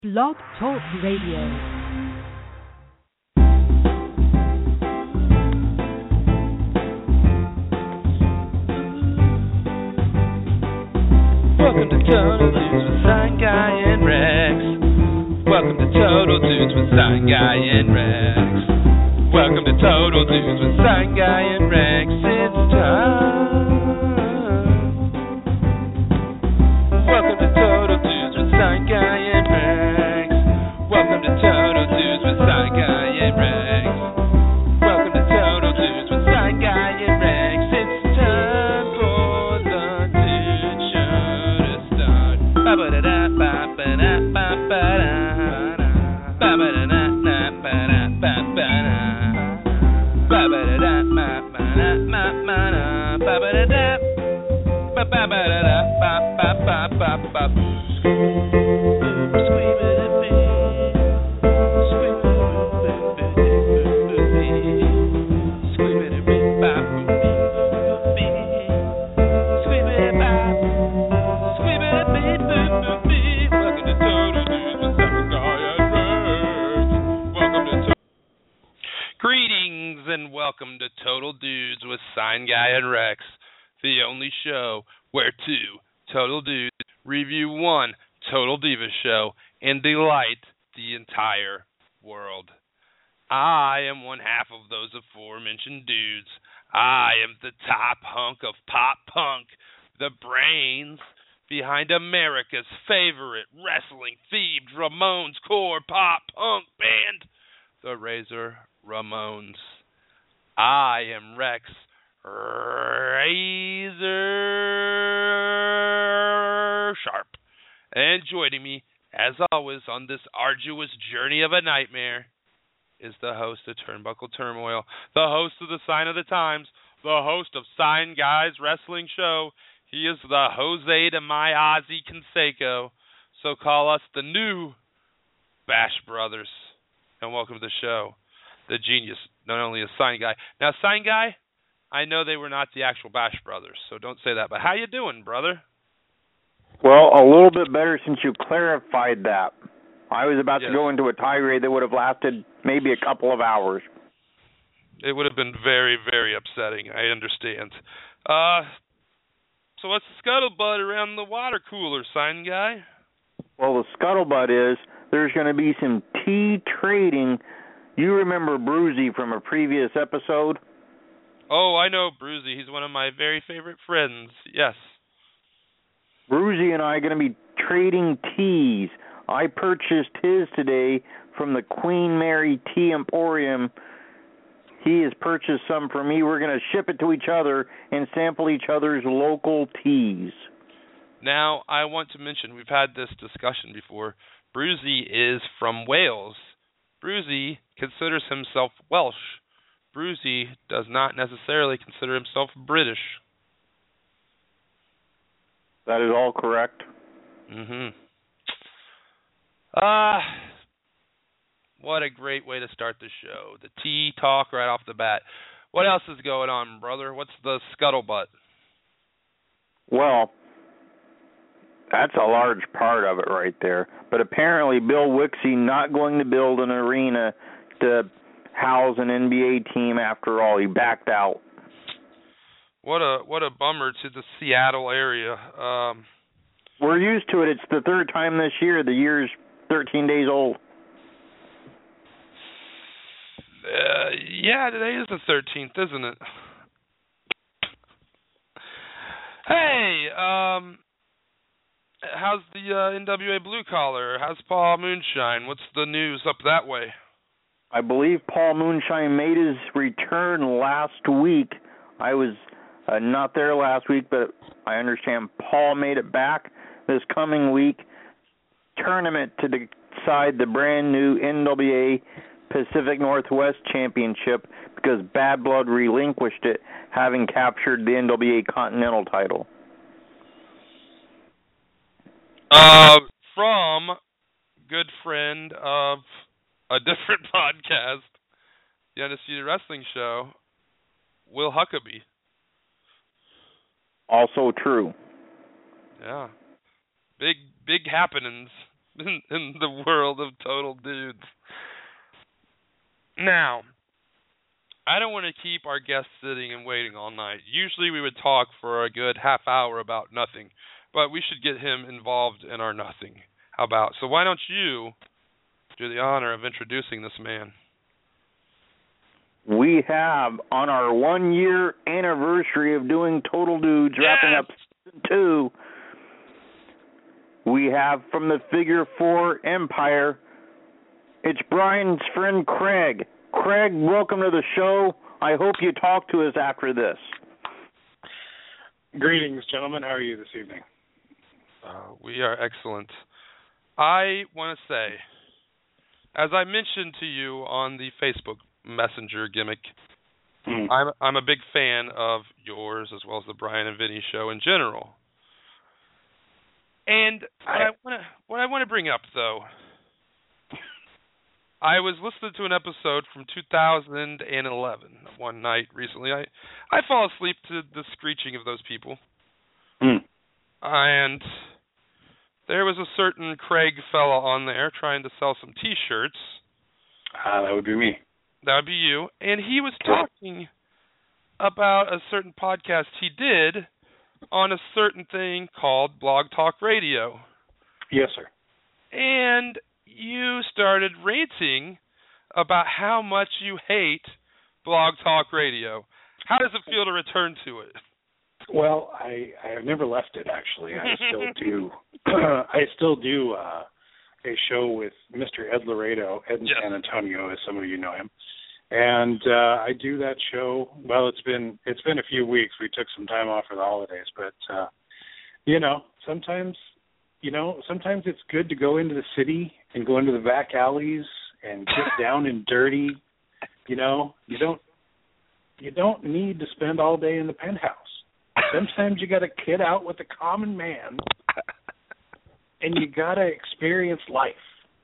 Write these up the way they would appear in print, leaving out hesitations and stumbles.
Blog Talk Radio. Welcome to Total Dudes with Sign Guy and Rex. Welcome to Total Dudes with Sign Guy and Rex. Welcome to Total Dudes with Sign Guy and Rex. It's time. Welcome to Total Dudes with Sign Guy and Rex. Welcome to Total Dudes with Sign Guy and Rex. Welcome to Total Dudes with Sign Guy and Rex. It's time for the Dude Show to start. Greetings and welcome to Total Dudes with Sign Guy and Rex, the only show where two Total Dudes review one Total Diva show and delight the entire world. I am one half of those aforementioned dudes. I am the top hunk of pop punk, the brains behind America's favorite wrestling-themed Ramones core pop punk band, the Razor Ramones. I am Rex Razor Sharp, and joining me, as always, on this arduous journey of a nightmare is the host of Turnbuckle Turmoil, the host of the Sign of the Times, the host of Sign Guy's Wrestling Show. He is the Jose to my Ozzy Canseco, so call us the new Bash Brothers. And welcome to the show, the genius, not only a Sign Guy. Now, Sign Guy, I know they were not the actual Bash Brothers, so don't say that. But how you doing, brother? Well, a little bit better since you clarified that. I was about to go into a tirade that would have lasted maybe a couple of hours. It would have been very, very upsetting. I understand. So what's the scuttlebutt around the water cooler, Sign Guy? Well, the scuttlebutt is there's going to be some tea trading. You remember Bruzy from a previous episode? Oh, I know Bruzy. He's one of my very favorite friends. Yes. Bruzy and I are going to be trading teas. I purchased his today from the Queen Mary Tea Emporium. He has purchased some for me. We're going to ship it to each other and sample each other's local teas. Now, I want to mention, we've had this discussion before. Bruzy is from Wales. Bruzy considers himself Welsh. Bruzy does not necessarily consider himself British. That is all correct. What a great way to start the show. The tea talk right off the bat. What else is going on, brother? What's the scuttlebutt? Well, that's a large part of it right there. But apparently Bill Wixie not going to build an arena to house an NBA team after all. He backed out. What a bummer to the Seattle area. We're used to it. It's the third time this year. The year's 13 days old. Yeah, today is the 13th, isn't it? Hey, how's the NWA Blue Collar? How's Paul Moonshine? What's the news up that way? I believe Paul Moonshine made his return last week. I was not there last week, but I understand Paul made it back this coming week. Tournament to decide the brand new NWA Pacific Northwest Championship because Bad Blood relinquished it, having captured the NWA Continental title. From good friend of a different podcast, the Undisputed Wrestling Show, Will Huckabee. Also true. Yeah. Big happenings in the world of Total Dudes. Now, I don't want to keep our guests sitting and waiting all night. Usually we would talk for a good half hour about nothing, but we should get him involved in our nothing. How about? So why don't you do the honor of introducing this man? We have, on our 1-year anniversary of doing Total Dudes, wrapping up season 2, we have from the Figure 4 Empire, it's Brian's friend Craig. Craig, welcome to the show. I hope you talk to us after this. Greetings, gentlemen. How are you this evening? We are excellent. I want to say, as I mentioned to you on the Facebook Messenger gimmick, I'm a big fan of yours as well as the Brian and Vinny show in general. And what I want to bring up, though, I was listening to an episode from 2011 one night recently. I fall asleep to the screeching of those people. And there was a certain Craig fella on there trying to sell some T-shirts. That would be me. That would be you. And he was talking about a certain podcast he did on a certain thing called Blog Talk Radio. Yes, sir. And you started ranting about how much you hate Blog Talk Radio. How does it feel to return to it? Well, I have never left it, actually. I still do. I still do a show with Mr. Ed Laredo, Ed in San Antonio, as some of you know him. And I do that show. Well, it's been a few weeks. We took some time off for the holidays, but sometimes it's good to go into the city and go into the back alleys and get down and dirty. You don't need to spend all day in the penthouse. Sometimes you got to get out with the common man, and you got to experience life.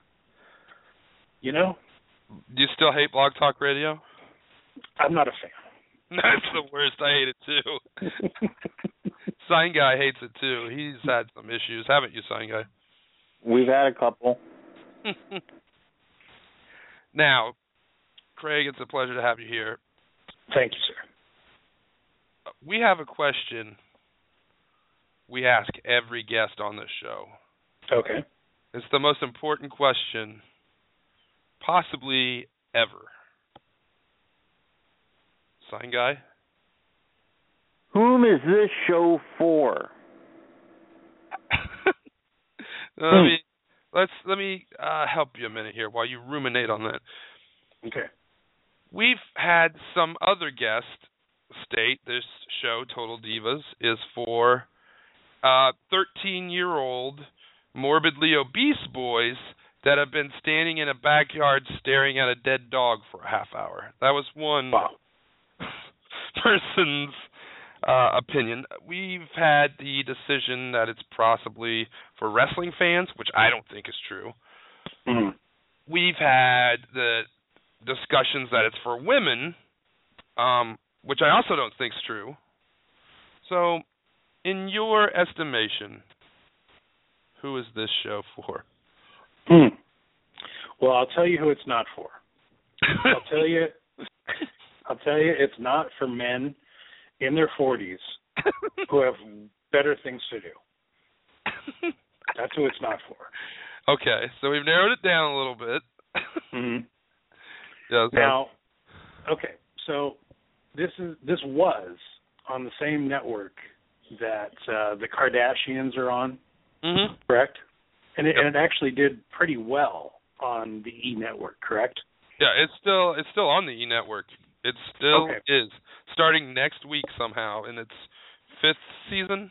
Do you still hate Blog Talk Radio? I'm not a fan. That's the worst. I hate it too. Sign Guy hates it too. He's had some issues, haven't you, Sign Guy? We've had a couple. Now, Craig, it's a pleasure to have you here. Thank you, sir. We have a question we ask every guest on this show. Okay. It's the most important question possibly ever. Sign Guy? Whom is this show for? Let me help you a minute here while you ruminate on that. Okay. We've had some other guests state this show, Total Divas, is for 13-year-old morbidly obese boys that have been standing in a backyard staring at a dead dog for a half hour. That was one person's opinion. We've had the decision that it's possibly for wrestling fans, which I don't think is true. Mm-hmm. We've had the discussions that it's for women, which I also don't think is true. So, in your estimation, who is this show for? Well, I'll tell you who it's not for. I'll tell you it's not for men in their 40s who have better things to do. That's who it's not for. Okay, so we've narrowed it down a little bit. Mm-hmm. Yeah, now, okay, so this was on the same network that the Kardashians are on, correct? And it actually did pretty well on the E network, correct? Yeah, it's still on the E network. It still is, starting next week somehow in its 5th season.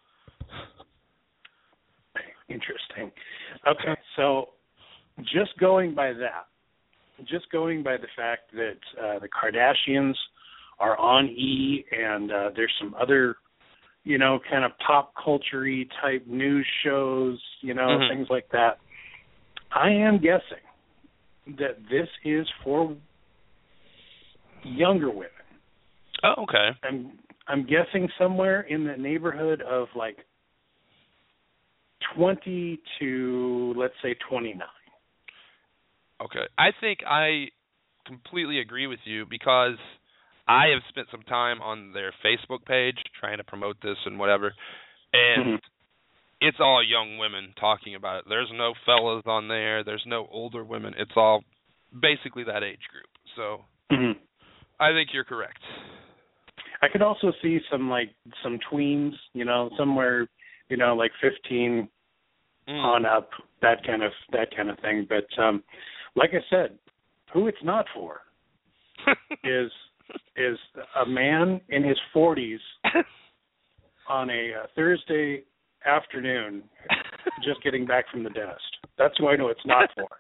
Interesting. Okay, so just going by the fact that the Kardashians are on E and there's some other, kind of pop culture-y type news shows, things like that, I am guessing that this is for younger women. Oh, okay. I'm guessing somewhere in the neighborhood of like 20 to, let's say, 29. Okay. I think I completely agree with you because I have spent some time on their Facebook page trying to promote this and whatever, and it's all young women talking about it. There's no fellas on there. There's no older women. It's all basically that age group. So I think you're correct. I could also see some tweens, somewhere, like 15 on up, that kind of thing. But like I said, who it's not for is a man in his 40s on a Thursday afternoon, just getting back from the dentist. That's who I know it's not for.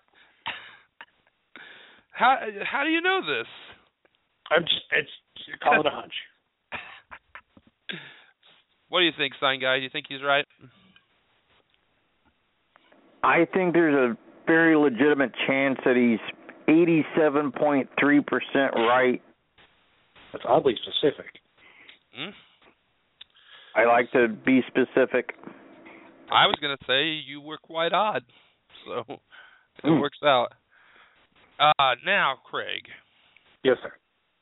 How do you know this? Call it a hunch. What do you think, Sign Guy? Do you think he's right? I think there's a very legitimate chance that he's 87.3% right. That's oddly specific. I like to be specific. I was going to say you were quite odd, so it works out. Now, Craig. Yes, sir.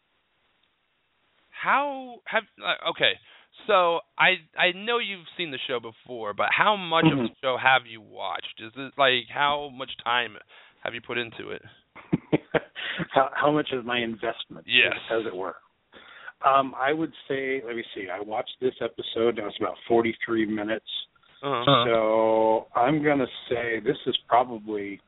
Okay, so I know you've seen the show before, but how much of the show have you watched? Is it how much time have you put into it? How much is my investment? Yes, as it were. I would say, let me see. I watched this episode. It was about 43 minutes. So I'm going to say this is probably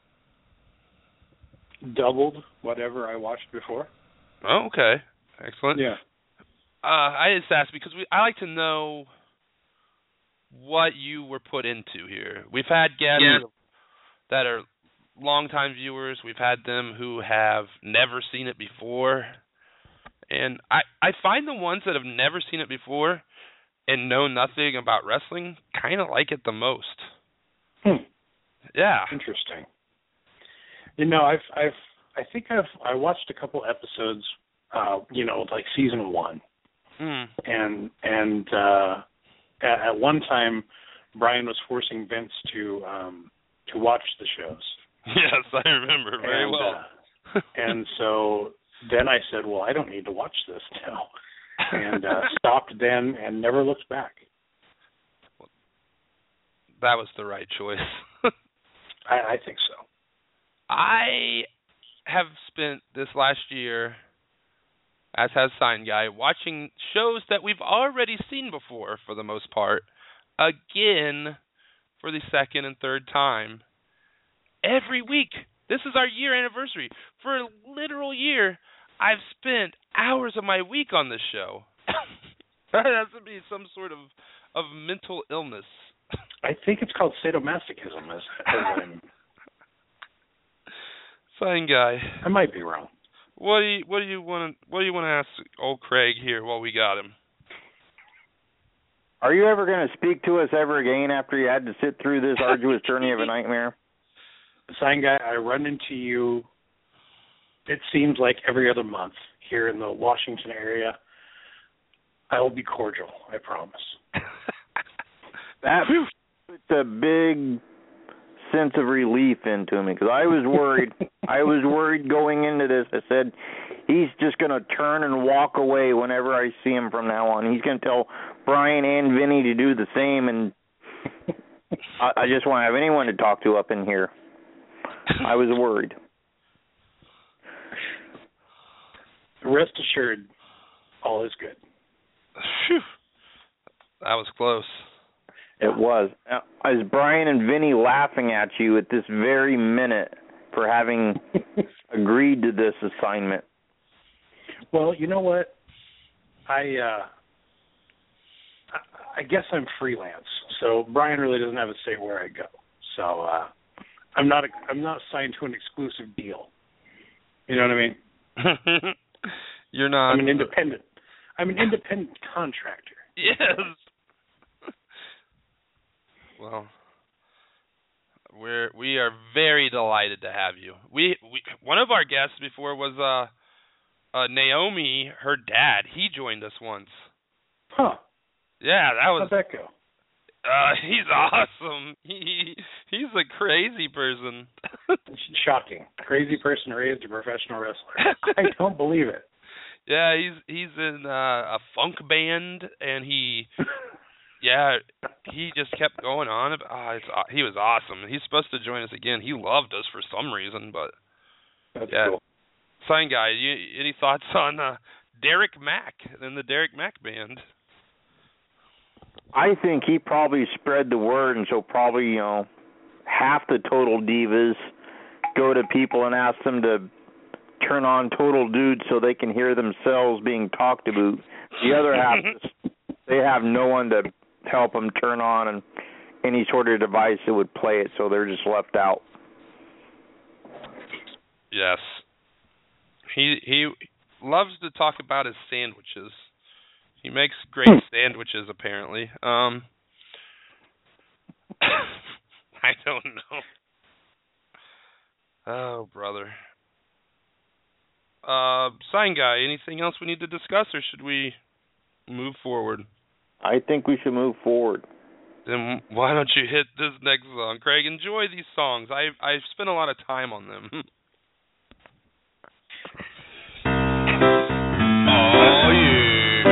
doubled whatever I watched before. Oh, okay. Excellent. Yeah. I just asked because I like to know what you were put into here. We've had guests that are longtime viewers. We've had them who have never seen it before. And I find the ones that have never seen it before and know nothing about wrestling kind of like it the most. Yeah. Interesting. I think I watched a couple episodes, like season 1. And at one time, Brian was forcing Vince to watch the shows. Yes, I remember very well. And so then I said, well, I don't need to watch this now. And stopped then and never looked back. That was the right choice. I think so. I have spent this last year, as has Sign Guy, watching shows that we've already seen before, for the most part, again for the second and third time. Every week. This is our year anniversary. For a literal year, I've spent hours of my week on this show. That has to be some sort of mental illness. I think it's called sadomasochism. Sign Guy. I might be wrong. What do you want to ask old Craig here while we got him? Are you ever going to speak to us ever again after you had to sit through this arduous journey of a nightmare? Sign Guy, I run into you, it seems like every other month here in the Washington area. I will be cordial, I promise. That puts a big sense of relief into me because I was worried. I was worried going into this. I said, he's just going to turn and walk away whenever I see him from now on. He's going to tell Brian and Vinny to do the same, and I just won't have anyone to talk to up in here. I was worried. Rest assured, all is good. Whew. That was close. It was. Is Brian and Vinny laughing at you at this very minute for having agreed to this assignment? Well, you know what? I guess I'm freelance, so Brian really doesn't have a say where I go. So I'm not signed to an exclusive deal. You know what I mean? You're not. I'm an independent. I'm an independent contractor. Yes. Well, we are very delighted to have you. We one of our guests before was Naomi. Her dad. He joined us once. Huh. Yeah, that was. How'd that go? He's awesome. He's a crazy person. Shocking. Crazy person raised a professional wrestler. I don't believe it. Yeah, he's in a funk band, and he just kept going on. He was awesome. He's supposed to join us again. He loved us for some reason, but That's yeah. cool. Sign guy, any thoughts on Derek Mack and the Derek Mack band? I think he probably spread the word, and so probably, half the Total Divas go to people and ask them to turn on Total Dudes so they can hear themselves being talked about. The other half, they have no one to help them turn on any sort of device that would play it, so they're just left out. Yes. He loves to talk about his sandwiches. He makes great sandwiches, apparently. I don't know. Oh, brother. Sign guy, anything else we need to discuss, or should we move forward? I think we should move forward. Then why don't you hit this next song? Craig, enjoy these songs. I've spent a lot of time on them. Oh, yeah.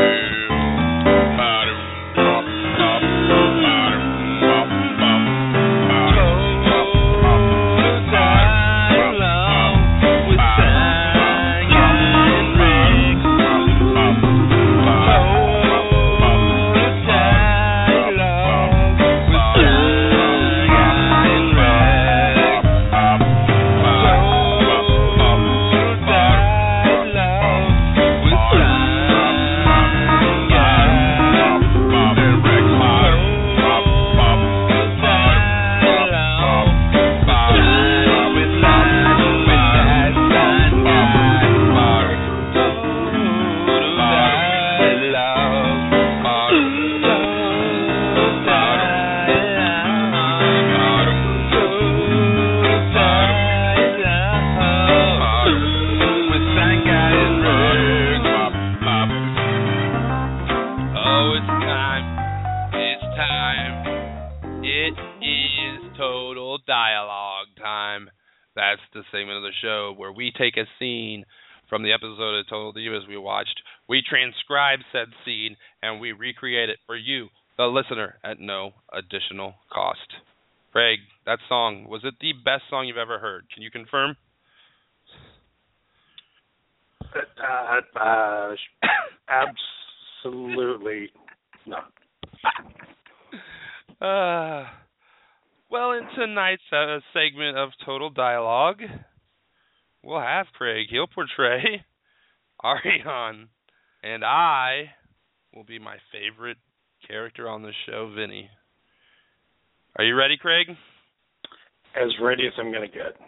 That's the segment of the show where we take a scene from the episode of Total Divas we watched, we transcribe said scene, and we recreate it for you, the listener, at no additional cost. Craig, that song, was it the best song you've ever heard? Can you confirm? Absolutely not. Well, in tonight's segment of Total Dialogue, we'll have Craig. He'll portray Ariane, and I will be my favorite character on the show, Vinny. Are you ready, Craig? As ready as I'm going to get.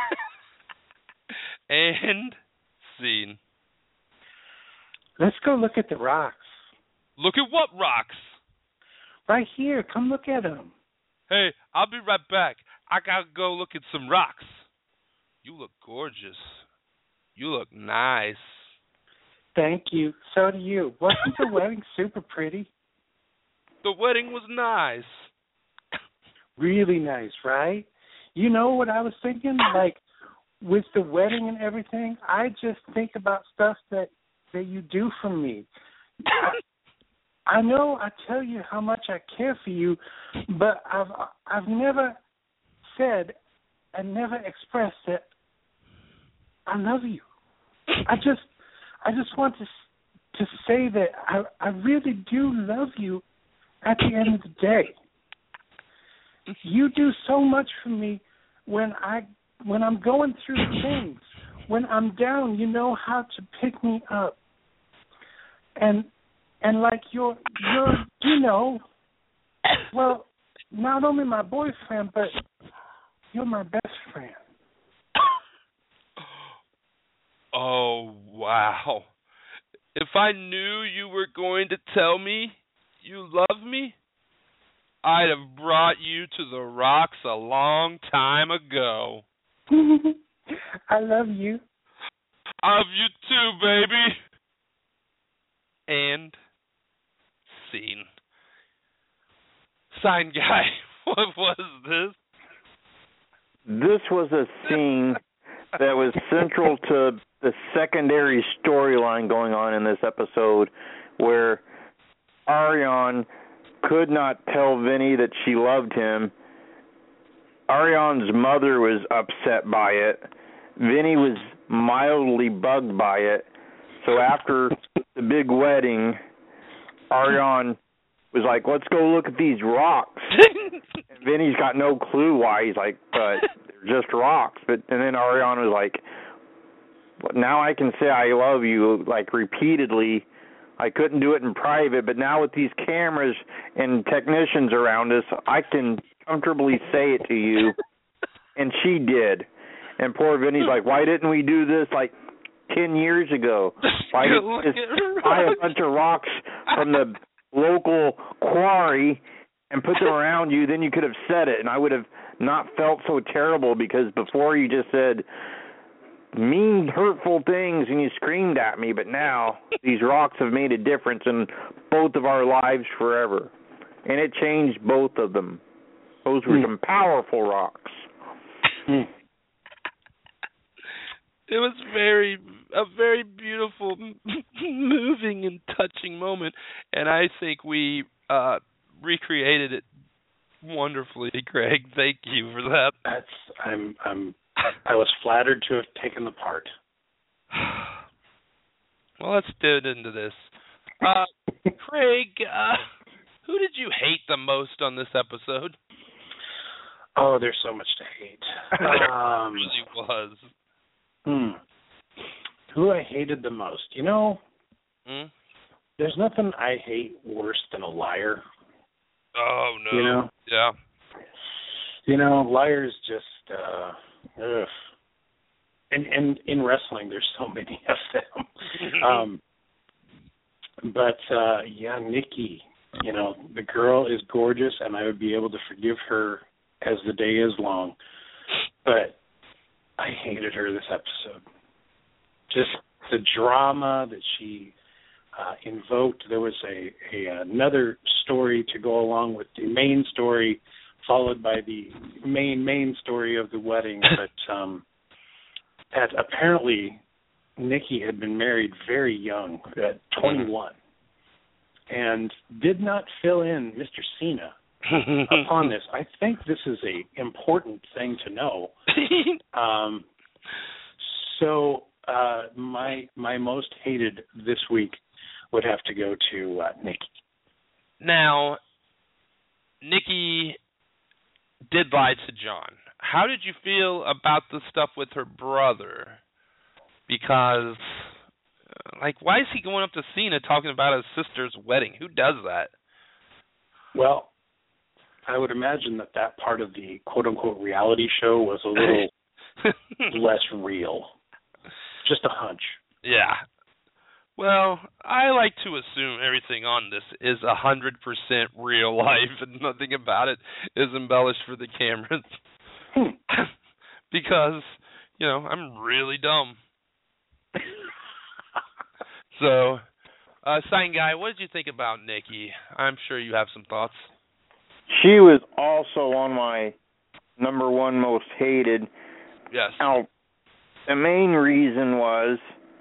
And scene. Let's go look at the rocks. Look at what rocks? Right here. Come look at them. Hey, I'll be right back. I gotta go look at some rocks. You look gorgeous. You look nice. Thank you. So do you. Wasn't the wedding super pretty? The wedding was nice. Really nice, right? You know what I was thinking? Like, with the wedding and everything, I just think about stuff that you do for me. I know I tell you how much I care for you, but I've never said and never expressed that I love you. I just want to say that I really do love you at the end of the day. You do so much for me when I'm going through things. When I'm down, you know how to pick me up. And like you're well, not only my boyfriend, but you're my best friend. Oh, wow. If I knew you were going to tell me you love me, I'd have brought you to the rocks a long time ago. I love you. I love you too, baby. And scene. Sign Guy, what was this? This was a scene that was central to the secondary storyline going on in this episode, where Ariane could not tell Vinny that she loved him. Ariane's mother was upset by it. Vinny was mildly bugged by it. So after the big wedding, Ariane was like, let's go look at these rocks. And Vinny's got no clue why. He's like, but they're just rocks. And then Ariane was like, now I can say I love you, like, repeatedly. I couldn't do it in private, but now with these cameras and technicians around us, I can comfortably say it to you. And she did. And poor Vinny's like, why didn't we do this, like, 10 years ago? Why didn't we just buy a bunch of rocks from the local quarry and put them around you? Then you could have said it, and I would have not felt so terrible, because before you just said mean, hurtful things and you screamed at me, but now these rocks have made a difference in both of our lives forever. And it changed both of them. Those were some powerful rocks. It was a very beautiful, moving and touching moment, and I think we recreated it wonderfully, Greg. Thank you for that. I was flattered to have taken the part. Well, let's get into this. Craig, who did you hate the most on this episode? Oh, there's so much to hate. There really was. Who I hated the most? You know, there's nothing I hate worse than a liar. Oh, no. You know? Yeah. You know, liars just, ugh. And in wrestling, there's so many of them. Yeah, Nikki, you know, the girl is gorgeous, and I would be able to forgive her as the day is long. But I hated her this episode. Just the drama that she invoked. There was another story to go along with the main story, followed by the main story of the wedding. But that apparently Nikki had been married very young, at 21, and did not fill in Mr. Cena upon this. I think this is a important thing to know. So my most hated this week would have to go to Nikki. Now, Nikki did lie to John. How did you feel about the stuff with her brother? Because, why is he going up to Cena talking about his sister's wedding? Who does that? Well, I would imagine that part of the quote-unquote reality show was a little less real. Just a hunch. Yeah. Well, I like to assume everything on this is 100% real life and nothing about it is embellished for the cameras. Because, I'm really dumb. So, Sign Guy, what did you think about Nikki? I'm sure you have some thoughts. She was also on my number one most hated. Yes. Now, the main reason was,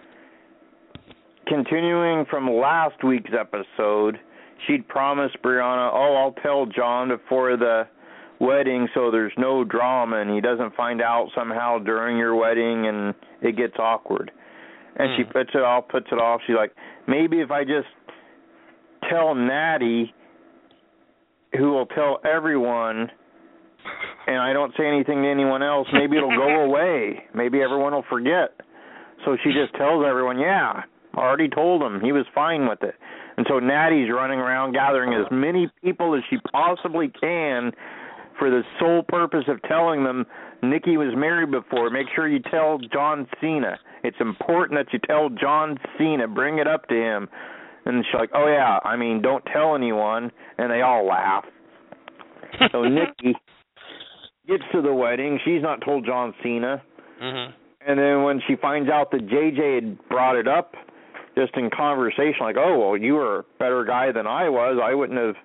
continuing from last week's episode, she'd promised Brianna, I'll tell John before the wedding so there's no drama and he doesn't find out somehow during your wedding and it gets awkward. And she puts it off. She's like, maybe if I just tell Natty, who will tell everyone, and I don't say anything to anyone else, maybe it'll go away. Maybe everyone will forget. So she just tells everyone, I already told him. He was fine with it. And so Natty's running around gathering as many people as she possibly can for the sole purpose of telling them Nikki was married before. Make sure you tell John Cena. It's important that you tell John Cena. Bring it up to him. And she's like, don't tell anyone. And they all laugh. So Nikki gets to the wedding. She's not told John Cena. Mm-hmm. And then when she finds out that JJ had brought it up, just in conversation, like, you were a better guy than I was. I wouldn't have,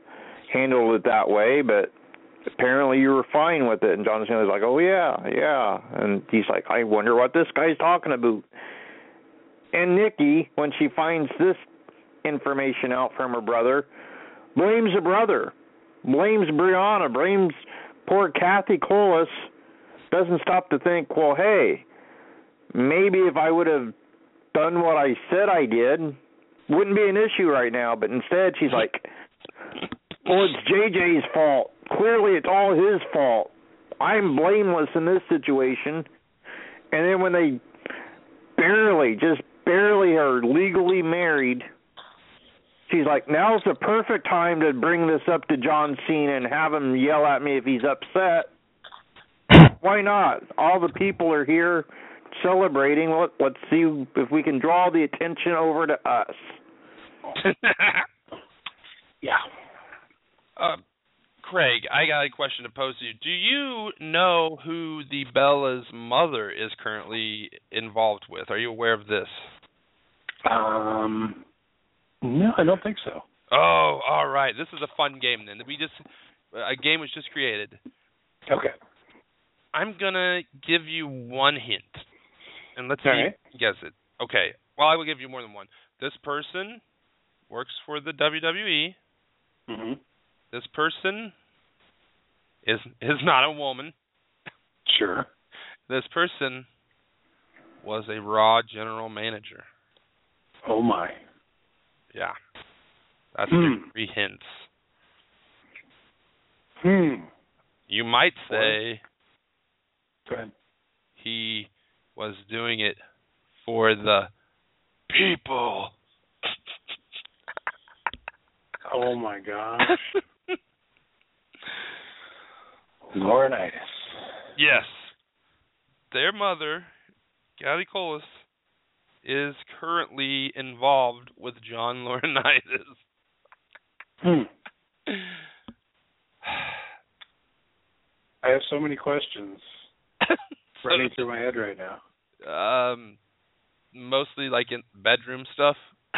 handled it that way, but apparently you were fine with it. And John Cena was like, oh, yeah. And he's like, I wonder what this guy's talking about. And Nikki, when she finds this information out from her brother, blames the brother, blames Brianna, blames poor Kathy Colas, doesn't stop to think, well, hey, maybe if I would have done what I said I did, wouldn't be an issue right now. But instead, she's like, well, it's JJ's fault. Clearly, it's all his fault. I'm blameless in this situation. And then when they just barely are legally married, she's like, now's the perfect time to bring this up to John Cena and have him yell at me if he's upset. Why not? All the people are here celebrating. Let's see if we can draw the attention over to us. Yeah. Craig, I got a question to pose to you. Do you know who the Bella's mother is currently involved with? Are you aware of this? No, I don't think so. Oh, all right. This is a fun game then. A game was just created. Okay. I'm gonna give you one hint, and let's all see right. if you guess it. Okay. Well, I will give you more than one. This person works for the WWE. Mm-hmm. This person is not a woman. Sure. This person was a Raw general manager. Oh, my. Yeah. That's your 3 hints. You might say Go ahead. he was doing it for the people. Oh, my gosh. Laurinaitis. Yes. Their mother, Kathy Colas, is currently involved with John Laurinaitis. I have so many questions running through my head right now. Mostly like in bedroom stuff.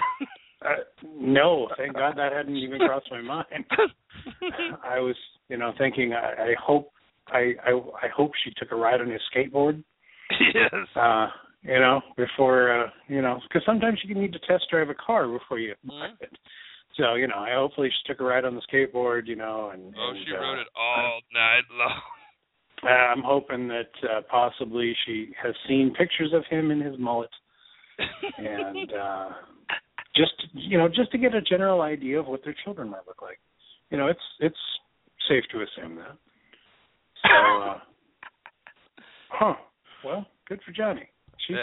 No, thank God that hadn't even crossed my mind. I was, thinking. I hope she took a ride on his skateboard. Yes. Before because sometimes you need to test drive a car before you buy it. So I hopefully she took a ride on the skateboard. She rode it all night long. I'm hoping that possibly she has seen pictures of him in his mullet, and just to get a general idea of what their children might look like. It's safe to assume that. So, Well, good for Johnny. She's.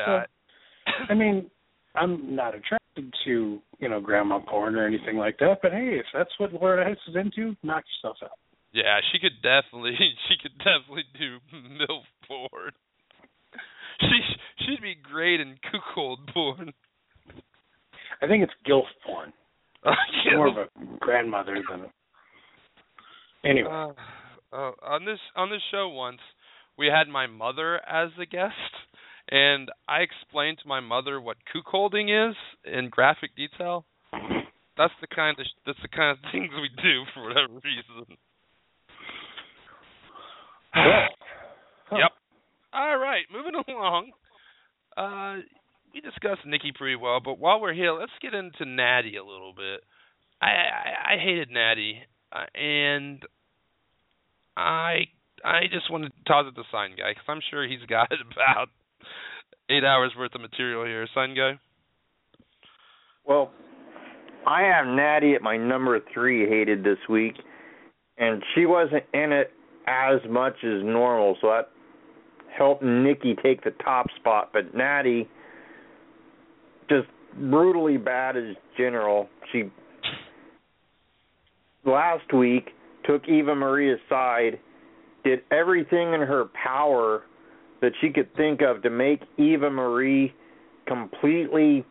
I'm not attracted to grandma porn or anything like that. But hey, if that's what Laurinaitis is into, knock yourself out. Yeah, she could definitely do MILF porn. She'd be great in cuckold porn. I think it's GILF porn. More of a grandmother than. Anyway. On this show once, we had my mother as a guest, and I explained to my mother what cuckolding is in graphic detail. That's the kind of things we do for whatever reason. Yep. All right, moving along. We discussed Nikki pretty well, but while we're here, let's get into Natty a little bit. I hated Natty, and I just wanted to toss it to Sign Guy, because I'm sure he's got about 8 hours worth of material here. Sign Guy? Well, I have Natty at my number 3 hated this week, and she wasn't in it as much as normal, so that helped Nikki take the top spot. But Natty, just brutally bad as general. She, last week, took Eva Marie aside, did everything in her power that she could think of to make Eva Marie completely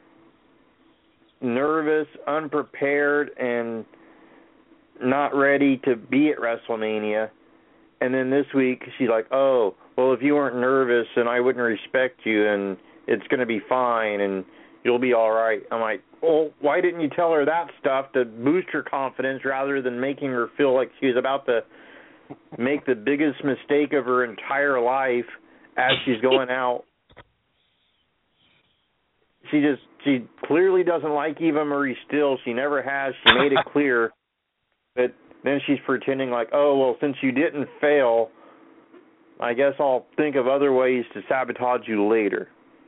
nervous, unprepared, and not ready to be at WrestleMania. And then this week, she's like, oh, well, if you weren't nervous, then I wouldn't respect you, and it's going to be fine. And You'll be all right. I'm like, well, why didn't you tell her that stuff to boost her confidence rather than making her feel like she was about to make the biggest mistake of her entire life as she's going out? She clearly doesn't like Eva Marie Still. She never has. She made it clear. But then she's pretending like, oh, well, since you didn't fail, I guess I'll think of other ways to sabotage you later.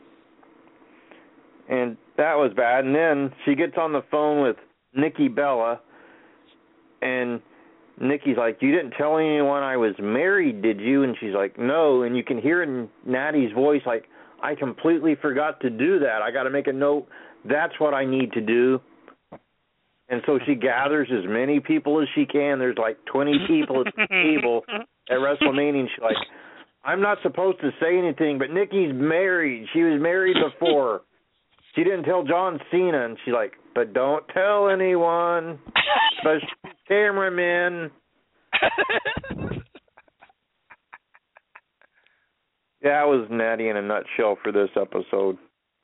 And that was bad. And then she gets on the phone with Nikki Bella, and Nikki's like, you didn't tell anyone I was married, did you? And she's like, no. And you can hear in Natty's voice, like, I completely forgot to do that. I got to make a note. That's what I need to do. And so she gathers as many people as she can. There's like 20 people at the table at WrestleMania, and she's like, I'm not supposed to say anything, but Nikki's married. She was married before. She didn't tell John Cena, and she's like, but don't tell anyone, especially cameramen. That was Natty in a nutshell for this episode.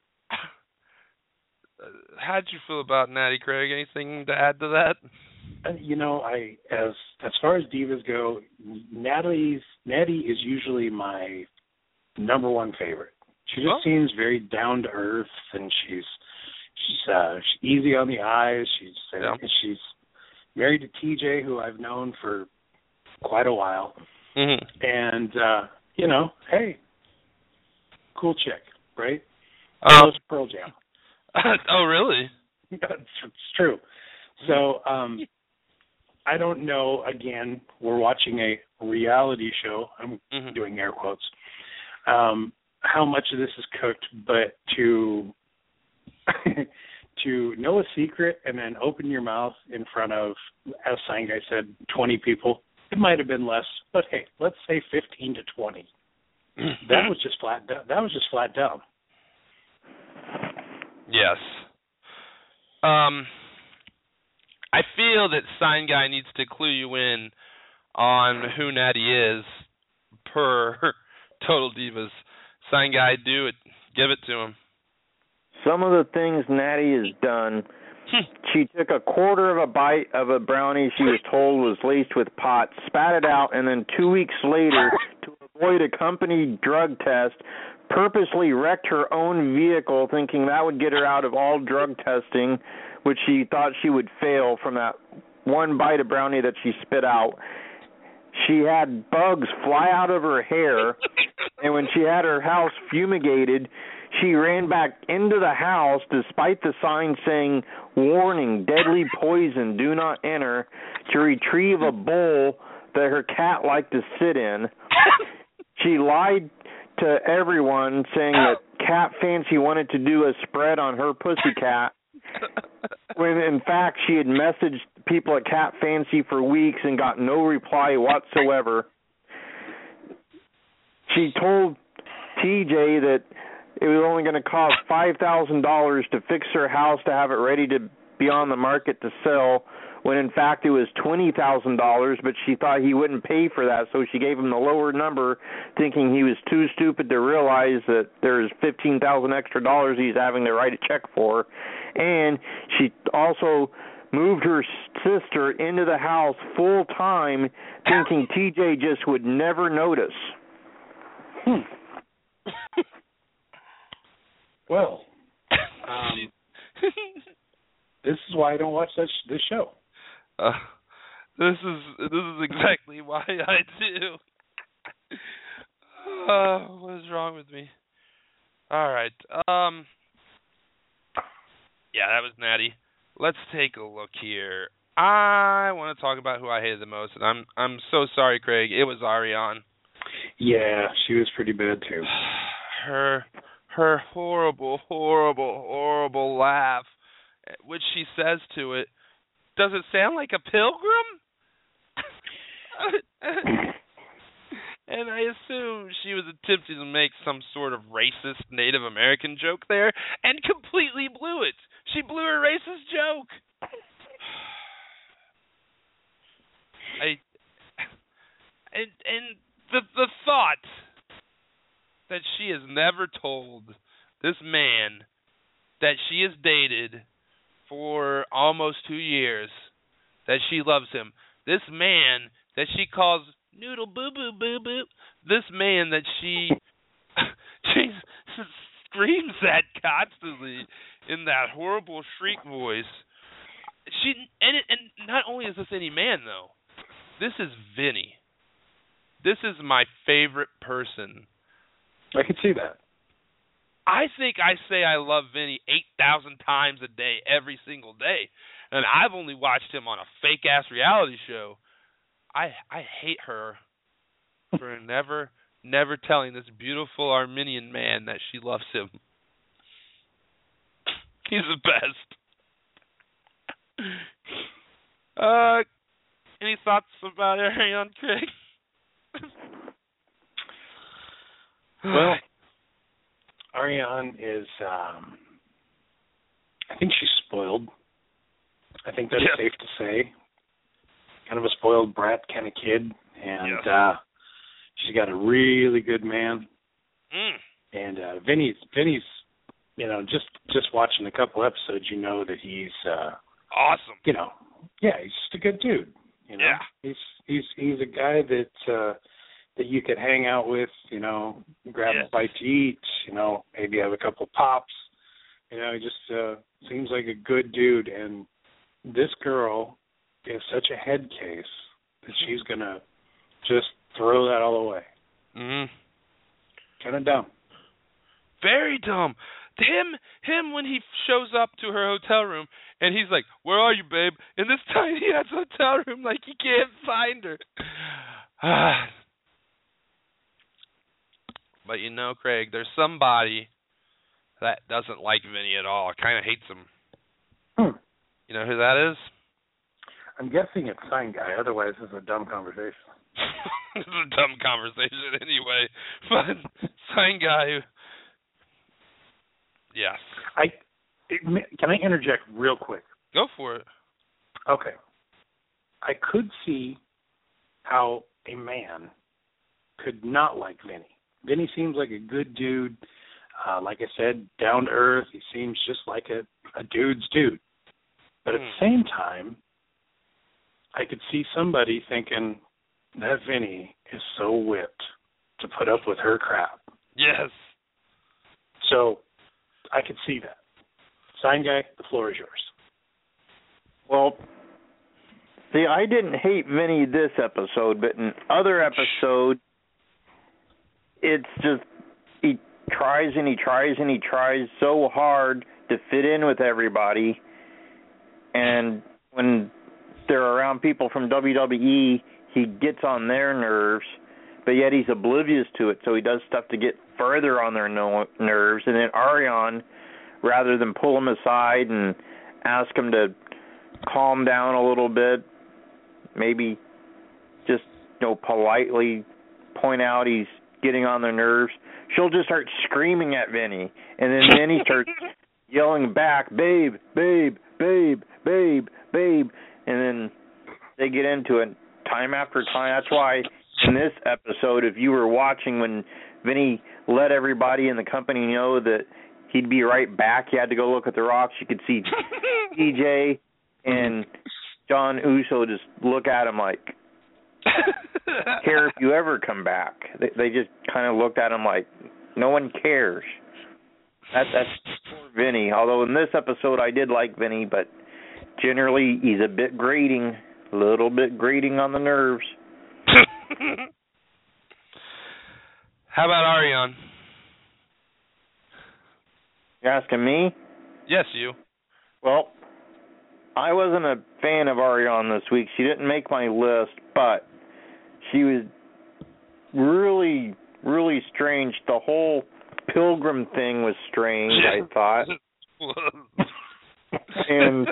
How'd you feel about Natty, Craig? Anything to add to that? You know, as far as divas go, Natty is usually my number one favorite. She just seems very down to earth, and she's easy on the eyes. She's married to TJ, who I've known for quite a while, and you know, hey, cool chick, right? Loves Pearl Jam. Oh, really? It's true. So I don't know. Again, we're watching a reality show. I'm doing air quotes. How much of this is cooked, but to know a secret and then open your mouth in front of, as Sign Guy said, 20 people. It might have been less, but hey, let's say 15 to 20. That was just flat. That was just flat down. Yes. I feel that Sign Guy needs to clue you in on who Natty is per Total Divas. Sign Guy, do it. Give it to him. Some of the things Natty has done, she took a quarter of a bite of a brownie she was told was laced with pot, spat it out, and then 2 weeks later, to avoid a company drug test, purposely wrecked her own vehicle, thinking that would get her out of all drug testing, which she thought she would fail from that one bite of brownie that she spit out. She had bugs fly out of her hair, and when she had her house fumigated, she ran back into the house despite the sign saying, warning, deadly poison, do not enter, to retrieve a bowl that her cat liked to sit in. She lied to everyone saying that Cat Fancy wanted to do a spread on her pussycat, when in fact she had messaged people at Cat Fancy for weeks and got no reply whatsoever. She told TJ that it was only going to cost $5,000 to fix her house to have it ready to be on the market to sell, when in fact it was $20,000, but she thought he wouldn't pay for that, so she gave him the lower number, thinking he was too stupid to realize that there's $15,000 extra dollars he's having to write a check for. And she also moved her sister into the house full time, thinking TJ just would never notice. Well, this is why I don't watch this show. This is exactly why I do. What is wrong with me? All right. Yeah, that was Natty. Let's take a look here. I want to talk about who I hated the most, and I'm so sorry, Craig. It was Ariane. Yeah, she was pretty bad too. Her horrible, horrible, horrible laugh, which she says to it, does it sound like a pilgrim? And I assume she was attempting to make some sort of racist Native American joke there, and completely blew it. She blew her racist joke. And the thought that she has never told this man that she has dated for almost 2 years, that she loves him. This man that she calls Noodle Boo Boo Boo Boo, this man that she screams at constantly in that horrible shriek voice. And not only is this any man though, this is Vinny. This is my favorite person. I can see that. I think I say I love Vinny 8,000 times a day, every single day, and I've only watched him on a fake ass reality show. I hate her for never telling this beautiful Armenian man that she loves him. He's the best. Any thoughts about Ariane, Craig? Well, Ariane is, I think she's spoiled. I think that's safe to say. Kind of a spoiled brat kind of kid. And she's got a really good man. And Vinny's, just watching a couple episodes, you know that he's awesome. He's just a good dude. Yeah. He's a guy that you could hang out with, grab a bite to eat, maybe have a couple pops. He just seems like a good dude. And this girl is such a head case that she's going to just throw that all away. Kind of dumb. Very dumb. Him when he shows up to her hotel room and he's like, "Where are you, babe?" In this tiny ass hotel room, like he can't find her. But Craig, there's somebody that doesn't like Vinny at all. Kind of hates him. You know who that is? I'm guessing it's Sign Guy. Otherwise, this is a dumb conversation. This is a dumb conversation anyway. But Sign Guy. Yes. Can I interject real quick? Go for it. Okay. I could see how a man could not like Vinny. Vinny seems like a good dude. Like I said, down to earth. He seems just like a dude's dude. But at the same time, I could see somebody thinking that Vinny is so whipped to put up with her crap. Yes. So I could see that. Sign Guy, the floor is yours. Well, see, I didn't hate Vinny this episode, but in other episodes, it's just he tries and he tries and he tries so hard to fit in with everybody. And when they're around people from WWE, he gets on their nerves, but yet he's oblivious to it, so he does stuff to get further on their nerves. And then Ariane, rather than pull him aside and ask him to calm down a little bit, maybe just politely point out he's getting on their nerves, she'll just start screaming at Vinny. And then Vinny starts yelling back, "Babe, babe, babe, babe, babe." And then they get into it time after time. That's why in this episode, if you were watching when Vinny let everybody in the company know that he'd be right back, he had to go look at the rocks, you could see DJ and John Uso just look at him like, care if you ever come back. They just kind of looked at him like, no one cares. That's poor Vinny. Although in this episode I did like Vinny, but generally he's a bit grating, a little bit grating on the nerves. How about Ariane? You're asking me? Yes, you. Well, I wasn't a fan of Ariane this week. She didn't make my list, but she was really, really strange. The whole pilgrim thing was strange, I thought. And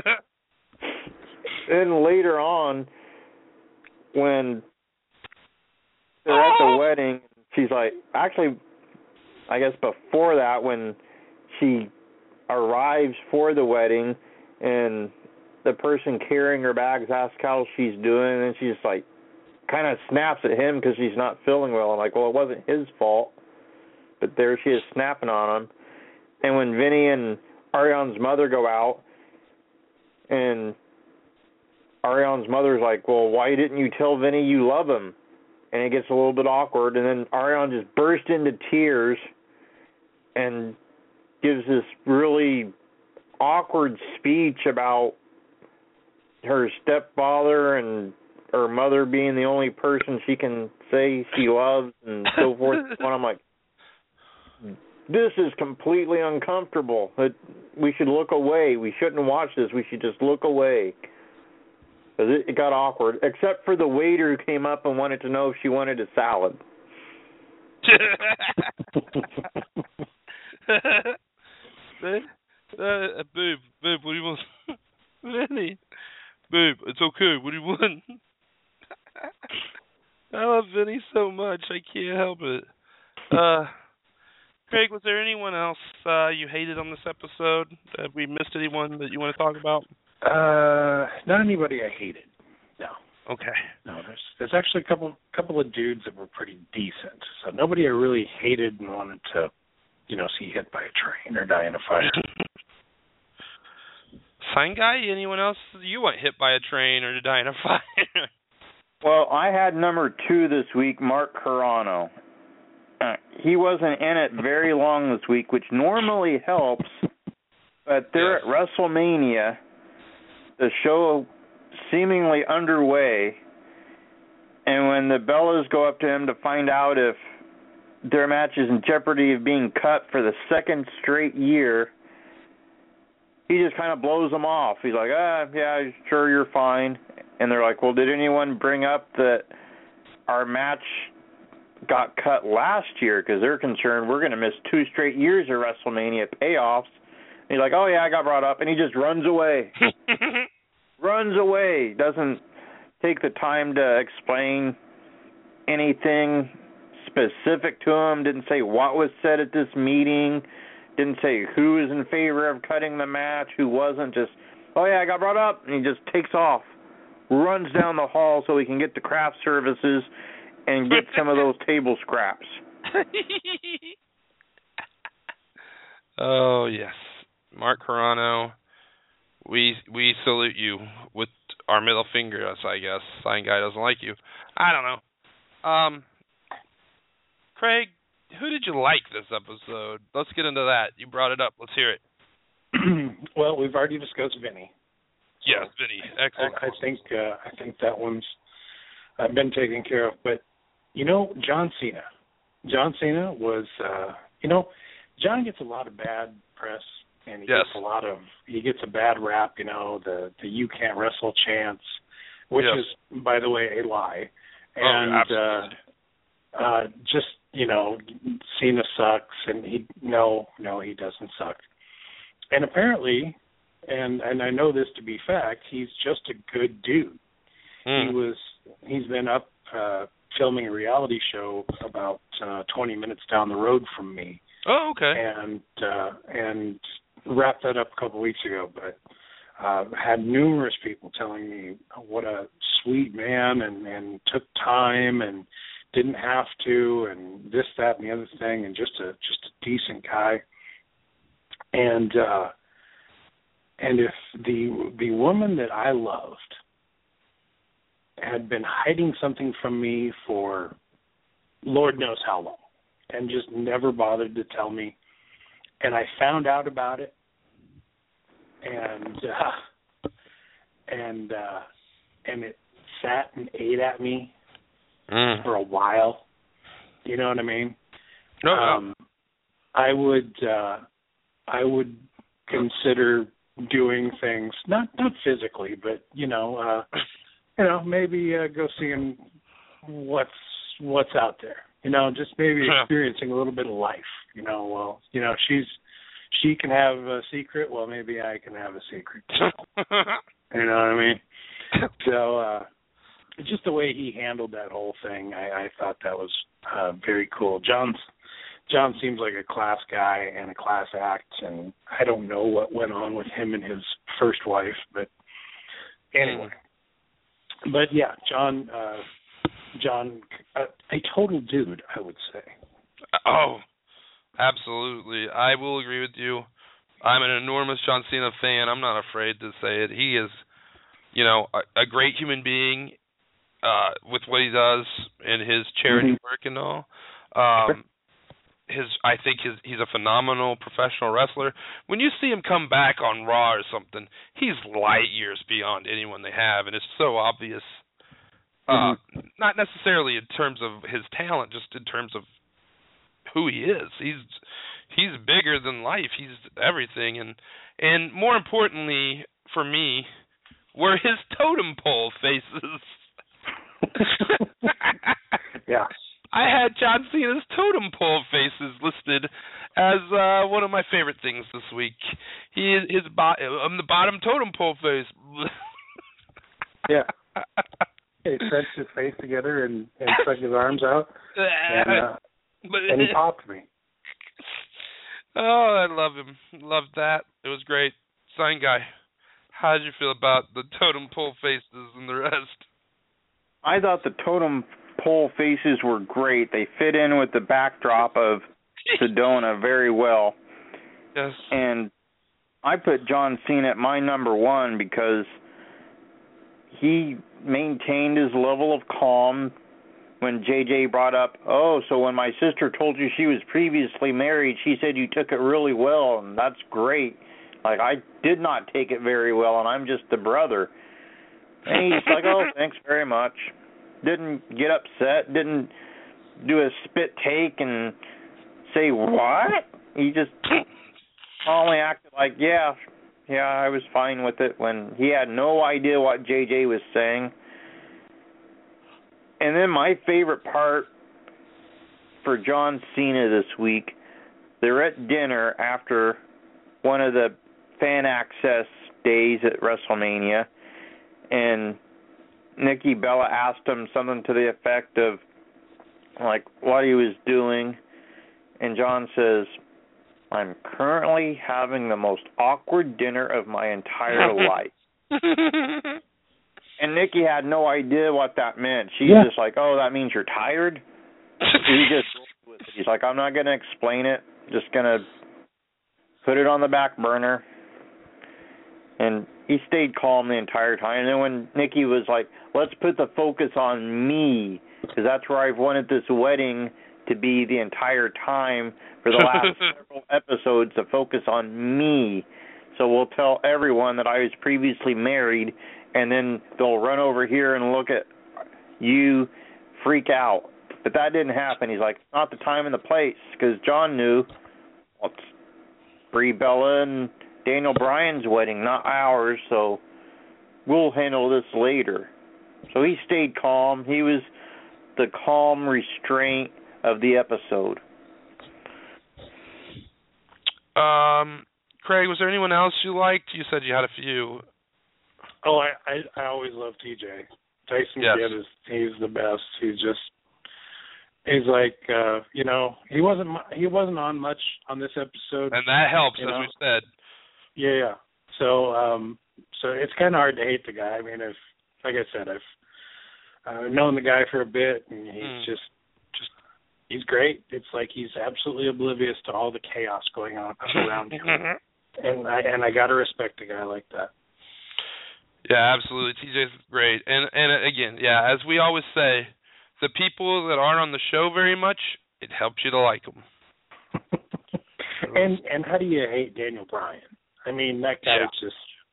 then later on, when they're at the wedding, she's like, actually, I guess before that, when she arrives for the wedding and the person carrying her bags asks how she's doing, and she just like kind of snaps at him because she's not feeling well. I'm like, well, it wasn't his fault, but there she is snapping on him. And when Vinny and Ariane's mother go out, and Ariane's mother's like, well, why didn't you tell Vinny you love him? And it gets a little bit awkward, and then Ariane just bursts into tears and gives this really awkward speech about her stepfather and her mother being the only person she can say she loves and so forth. And I'm like, this is completely uncomfortable. We should look away. We shouldn't watch this. We should just look away. Because it got awkward, except for the waiter who came up and wanted to know if she wanted a salad. Babe, what do you want? Vinny, babe, it's okay. What do you want? I love Vinny so much, I can't help it. Craig, was there anyone else you hated on this episode? Have we missed anyone that you want to talk about? Not anybody I hated. No. Okay. No, there's actually a couple of dudes that were pretty decent. So nobody I really hated and wanted to, see hit by a train or die in a fire. Sign guy, anyone else you want hit by a train or to die in a fire? Well, I had number 2 this week, Mark Carano. He wasn't in it very long this week, which normally helps, but they're at WrestleMania, the show seemingly underway, and when the Bellas go up to him to find out if their match is in jeopardy of being cut for the second straight year, he just kind of blows them off. He's like, yeah, sure, you're fine. And they're like, well, did anyone bring up that our match got cut last year? Because they're concerned we're going to miss 2 straight years of WrestleMania payoffs. And he's like, oh, yeah, I got brought up. And he just runs away. Runs away. Doesn't take the time to explain anything specific to him. Didn't say what was said at this meeting. Didn't say who is in favor of cutting the match, who wasn't. Just, oh, yeah, I got brought up. And he just takes off. Runs down the hall so he can get to craft services and get some of those table scraps. Oh, yes. Mark Carano, we salute you with our middle finger, I guess. Sign guy doesn't like you. I don't know. Craig, who did you like this episode? Let's get into that. You brought it up. Let's hear it. Well, we've already discussed Vinny. Yes, Vinny. Excellent. I think that one's been taken care of. But John Cena. John Cena was John gets a lot of bad press, and he gets a bad rap. The you can't wrestle chants, which is, by the way, a lie. And Cena sucks, and he doesn't suck. And apparently, and I know this to be fact, he's just a good dude. He's been up filming a reality show about 20 minutes down the road from me. Oh, okay. And wrapped that up a couple weeks ago, but had numerous people telling me what a sweet man and took time and didn't have to, and this, that, and the other thing, and just a decent guy. And if the woman that I loved had been hiding something from me for Lord knows how long, and just never bothered to tell me, and I found out about it, and it sat and ate at me for a while. You know what I mean? No. I would consider doing things not physically, but maybe go seeing what's out there. Just maybe experiencing a little bit of life. She can have a secret. Well, maybe I can have a secret. You know what I mean? So just the way he handled that whole thing, I thought that was very cool. John seems like a class guy and a class act, and I don't know what went on with him and his first wife, but anyway. But yeah, John, a total dude, I would say. Oh, absolutely. I will agree with you I'm an enormous John Cena fan. I'm not afraid to say it. He is, you know, a great human being with what he does in his charity work and all. I think he's a phenomenal professional wrestler. When you see him come back on Raw or something, he's light years beyond anyone they have, and it's so obvious. Not necessarily in terms of his talent, just in terms of who he is. He's bigger than life. He's everything, and more importantly for me, were his totem pole faces. Yeah. I had John Cena's totem pole faces listed as one of my favorite things this week. The bottom totem pole face. Yeah. He stretched his face together and stuck his arms out, and he popped me. Oh, I love him. Loved that. It was great. Sign guy, how did you feel about the totem pole faces and the rest? I thought the totem pole faces were great. They fit in with the backdrop of Sedona very well. Yes. And I put John Cena at my number one because he maintained his level of calm when JJ brought up, so when my sister told you she was previously married, she said you took it really well, and that's great. Like, I did not take it very well, and I'm just the brother. And he's like, thanks very much. Didn't get upset, didn't do a spit take and say, what? He just calmly acted like, yeah, I was fine with it, when he had no idea what JJ was saying. And then my favorite part for John Cena this week, they're at dinner after one of the fan access days at WrestleMania, and Nikki Bella asked him something to the effect of, like, what he was doing, and John says, I'm currently having the most awkward dinner of my entire life. And Nikki had no idea what that meant. She's just like, that means you're tired? He just rolled with it. He's like, I'm not going to explain it. Just going to put it on the back burner. And he stayed calm the entire time. And then when Nikki was like, let's put the focus on me, because that's where I've wanted this wedding to be the entire time for the last several episodes, to focus on me. So we'll tell everyone that I was previously married, and then they'll run over here and look at you, freak out. But that didn't happen. He's like, it's not the time and the place, because John knew, it's Brie Bella and Daniel Bryan's wedding, not ours, so we'll handle this later. So he stayed calm. He was the calm restraint of the episode. Craig, was there anyone else you liked? You said you had a few. Oh, I always love TJ. Tyson Kidd he's the best. He's like, he wasn't on much on this episode, and that helps, as we said. Yeah. So it's kind of hard to hate the guy. I mean, like I said, I've known the guy for a bit, and he's he's great. It's like he's absolutely oblivious to all the chaos going on around him, and I gotta respect a guy like that. Yeah, absolutely. TJ's great. And again, as we always say, the people that aren't on the show very much, it helps you to like them. and how do you hate Daniel Bryan? I mean, that guy's just,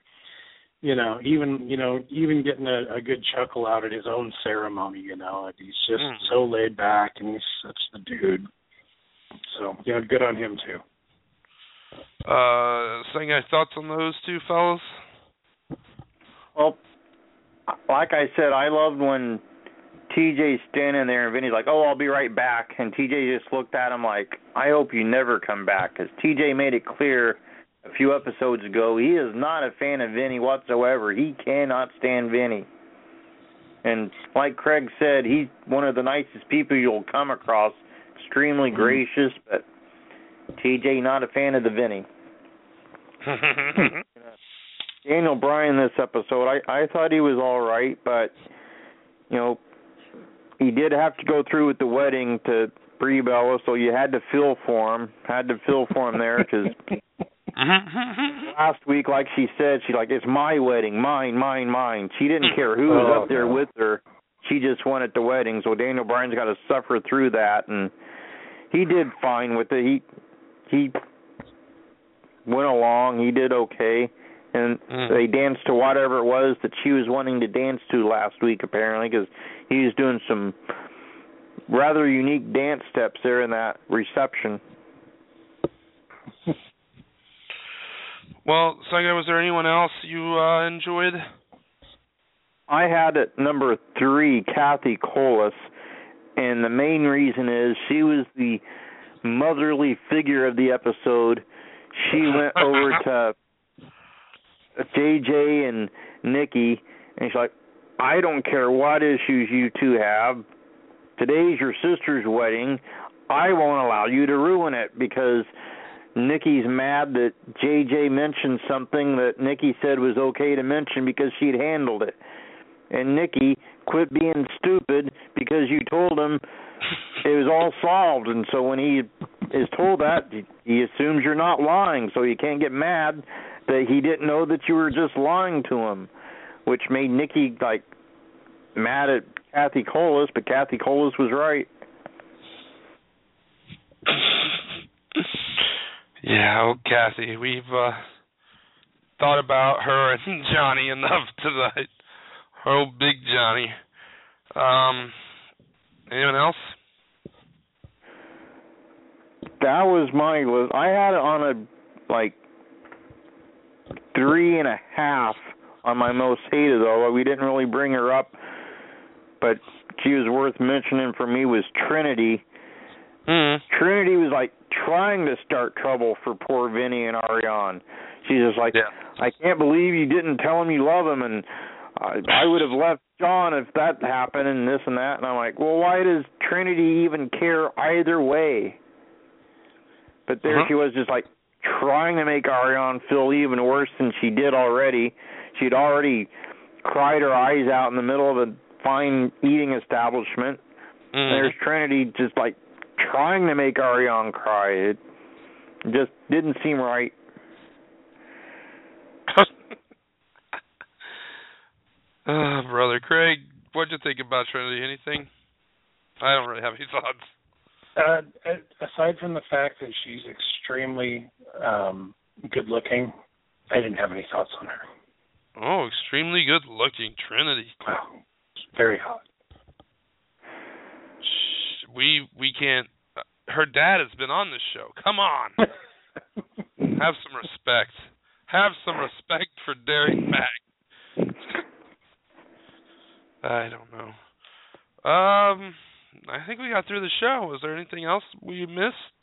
even getting a good chuckle out at his own ceremony, he's just so laid back, and he's such the dude. So, good on him too. Any thoughts on those two fellas? Well, like I said, I loved when TJ's standing there and Vinny's like, I'll be right back. And TJ just looked at him like, I hope you never come back. Because TJ made it clear a few episodes ago he is not a fan of Vinny whatsoever. He cannot stand Vinny. And like Craig said, he's one of the nicest people you'll come across. Extremely gracious, but TJ not a fan of the Vinny. Daniel Bryan this episode, I thought he was all right, but, he did have to go through with the wedding to Brie Bella, so you had to feel for him. There, because Last week, like she said, it's my wedding, mine, mine, mine. She didn't care who was up there with her. She just wanted the wedding. So Daniel Bryan's got to suffer through that, and he did fine with it. He went along. He did okay, and they danced to whatever it was that she was wanting to dance to last week, apparently, because he was doing some rather unique dance steps there in that reception. Well, Saiga, was there anyone else you enjoyed? I had at number 3, Kathy Colas, and the main reason is she was the motherly figure of the episode. She went over to JJ and Nikki, and she's like, I don't care what issues you two have. Today's your sister's wedding. I won't allow you to ruin it, because Nikki's mad that JJ mentioned something that Nikki said was okay to mention because she'd handled it. And Nikki, quit being stupid, because you told him it was all solved. And so when he is told that, he assumes you're not lying, so he can't get mad that he didn't know that you were just lying to him, which made Nikki, mad at Kathy Colas, but Kathy Colas was right. Yeah, oh, Kathy, we've thought about her and Johnny enough tonight. Oh, big Johnny. Anyone else? That was my list. I had it on a 3.5 on my most hated, though. We didn't really bring her up, but she was worth mentioning for me was Trinity. Trinity was trying to start trouble for poor Vinny and Ariane. She's just I can't believe you didn't tell him you love him, and I would have left John if that happened and this and that. And I'm like, well, why does Trinity even care either way? But there she was, just trying to make Ariane feel even worse than she did already. She'd already cried her eyes out in the middle of a fine eating establishment. There's Trinity just trying to make Ariane cry. It just didn't seem right. Brother Craig, what'd you think about Trinity? Anything? I don't really have any thoughts. Aside from the fact that she's extremely good looking, I didn't have any thoughts on her. Oh, extremely good looking Trinity. Wow, very hot. We can't. Her dad has been on this show. Come on. Have some respect. Have some respect for Derek Mack. I don't know. I think we got through the show. Was there anything else we missed?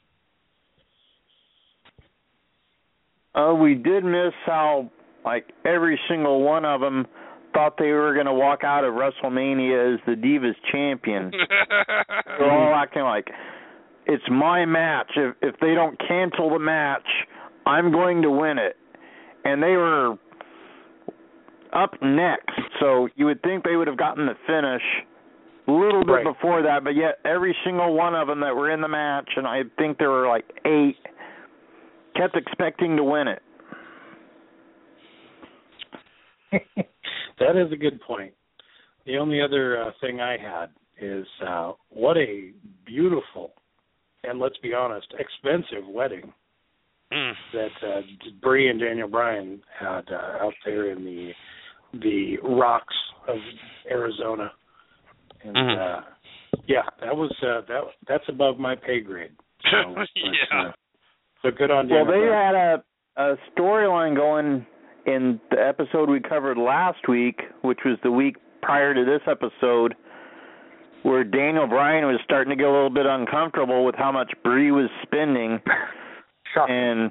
We did miss how, every single one of them thought they were going to walk out of WrestleMania as the Divas champion. They're all acting like, it's my match. If they don't cancel the match, I'm going to win it. And they were up next, so you would think they would have gotten the finish a little bit before that, but yet every single one of them that were in the match, and I think there were 8, kept expecting to win it. That is a good point. The only other thing I had is what a beautiful and, let's be honest, expensive wedding that Brie and Daniel Bryan had out there in the rocks of Arizona. And that was that's above my pay grade. So, so good on Daniel Bryan. Well, they Bryan. had a storyline going in the episode we covered last week, which was the week prior to this episode, where Daniel Bryan was starting to get a little bit uncomfortable with how much Brie was spending. And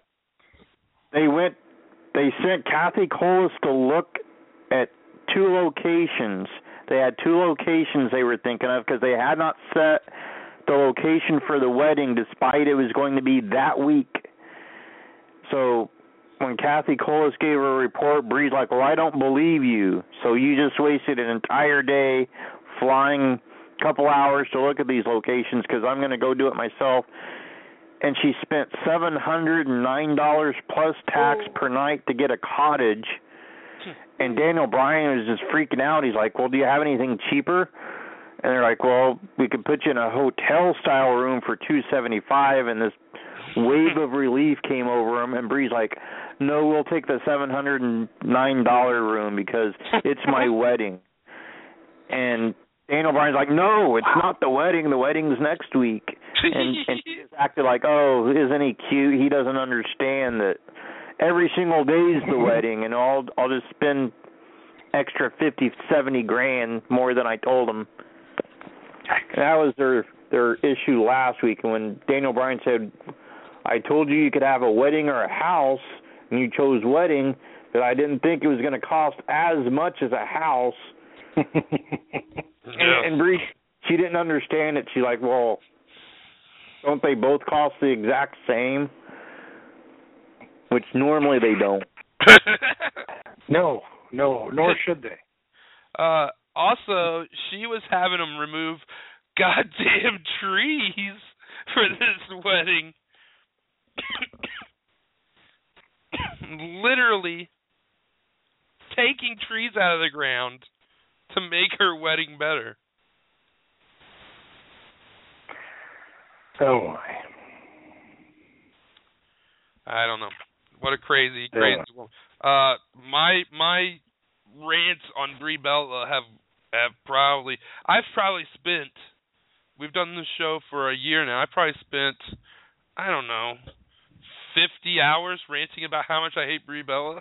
they sent Kathy Colas to look at 2 locations. They had 2 locations they were thinking of, because they had not set the location for the wedding, despite it was going to be that week. So when Kathy Colas gave her a report, Brie's like, well, I don't believe you. So you just wasted an entire day flying a couple hours to look at these locations, because I'm going to go do it myself. and she spent $709 plus tax per night to get a cottage. And Daniel Bryan was just freaking out. He's like, well, do you have anything cheaper? And they're like, well, we could put you in a hotel-style room for $275. And this wave of relief came over him. And Bree's like, no, we'll take the $709 room because it's my wedding. And Daniel Bryan's like, no, it's not the wedding. The wedding's next week. And she just acted like, oh, isn't he cute? He doesn't understand that every single day is the wedding, and I'll just spend extra $50-70 more than I told him. And that was their issue last week. And when Daniel Bryan said, I told you could have a wedding or a house, and you chose wedding, that I didn't think it was going to cost as much as a house. And Bree, she didn't understand it. She's like, well, don't they both cost the exact same? Which normally they don't. No, nor should they. Also, she was having them remove goddamn trees for this wedding. Literally taking trees out of the ground to make her wedding better. Oh my. I don't know. What a crazy woman. My rants on Brie Bella have probably spent, we've done this show for a year now, I probably spent, I don't know, 50 hours ranting about how much I hate Brie Bella.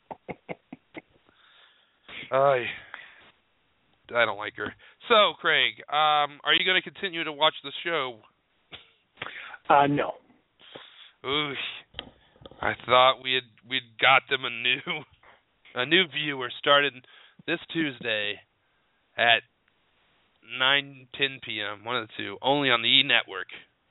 I don't like her. So, Craig, are you going to continue to watch the show? No. Ooh, I thought we'd got them a new viewer started this Tuesday at 9-10 p.m. One of the two, only on the E Network.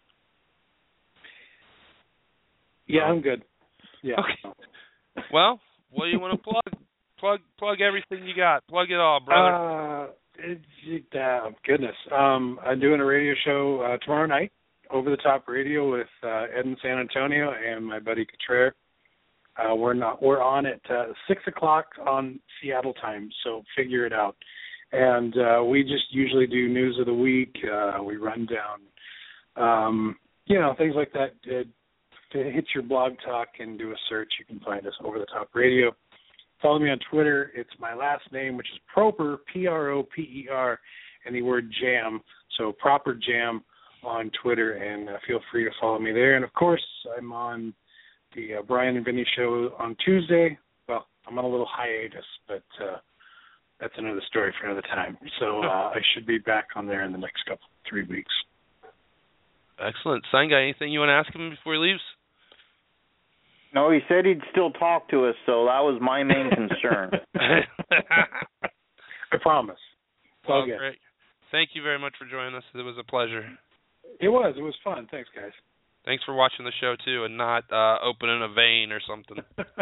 Yeah, I'm good. Yeah. Okay. Well, what do you want to plug? Plug everything you got. Plug it all, brother. Goodness. I'm doing a radio show tomorrow night, Over the Top Radio with Ed in San Antonio and my buddy Cottrell. We're on at 6:00 on Seattle time, so figure it out. And we just usually do news of the week. We run down, things like that. To hit your blog talk and do a search, you can find us Over the Top Radio. Follow me on Twitter. It's my last name, which is Proper, Proper, and the word Jam. So Proper Jam on Twitter, and feel free to follow me there. And, of course, I'm on the Brian and Vinny show on Tuesday. Well, I'm on a little hiatus, but that's another story for another time. So I should be back on there in the next 3 weeks. Excellent. Sign guy, anything you want to ask him before he leaves? No, he said he'd still talk to us, so that was my main concern. I promise. Well, great. Thank you very much for joining us. It was a pleasure. It was fun. Thanks, guys. Thanks for watching the show, too, and not opening a vein or something.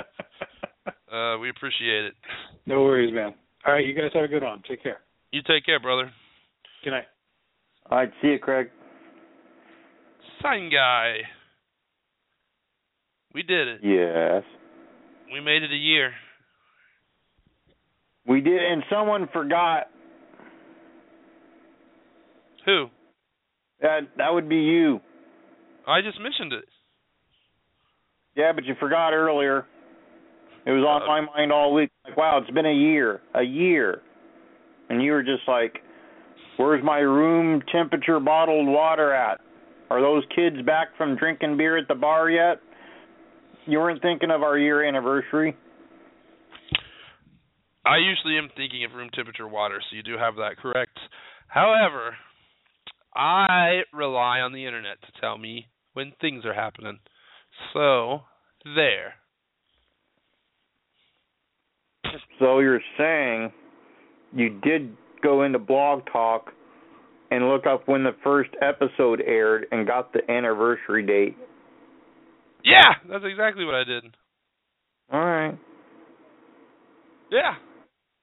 We appreciate it. No worries, man. All right, you guys have a good one. Take care. You take care, brother. Good night. All right, see you, Craig. Sign guy. We did it. Yes. We made it a year. We did, and someone forgot. Who? That would be you. I just mentioned it. Yeah, but you forgot earlier. It was on my mind all week. Like, wow, it's been a year. And you were just like, where's my room temperature bottled water at? Are those kids back from drinking beer at the bar yet? You weren't thinking of our year anniversary? I usually am thinking of room temperature water, so you do have that correct. However, I rely on the internet to tell me when things are happening. So, there. So you're saying you did go into Blog Talk and look up when the first episode aired and got the anniversary date? Yeah, that's exactly what I did. All right. Yeah.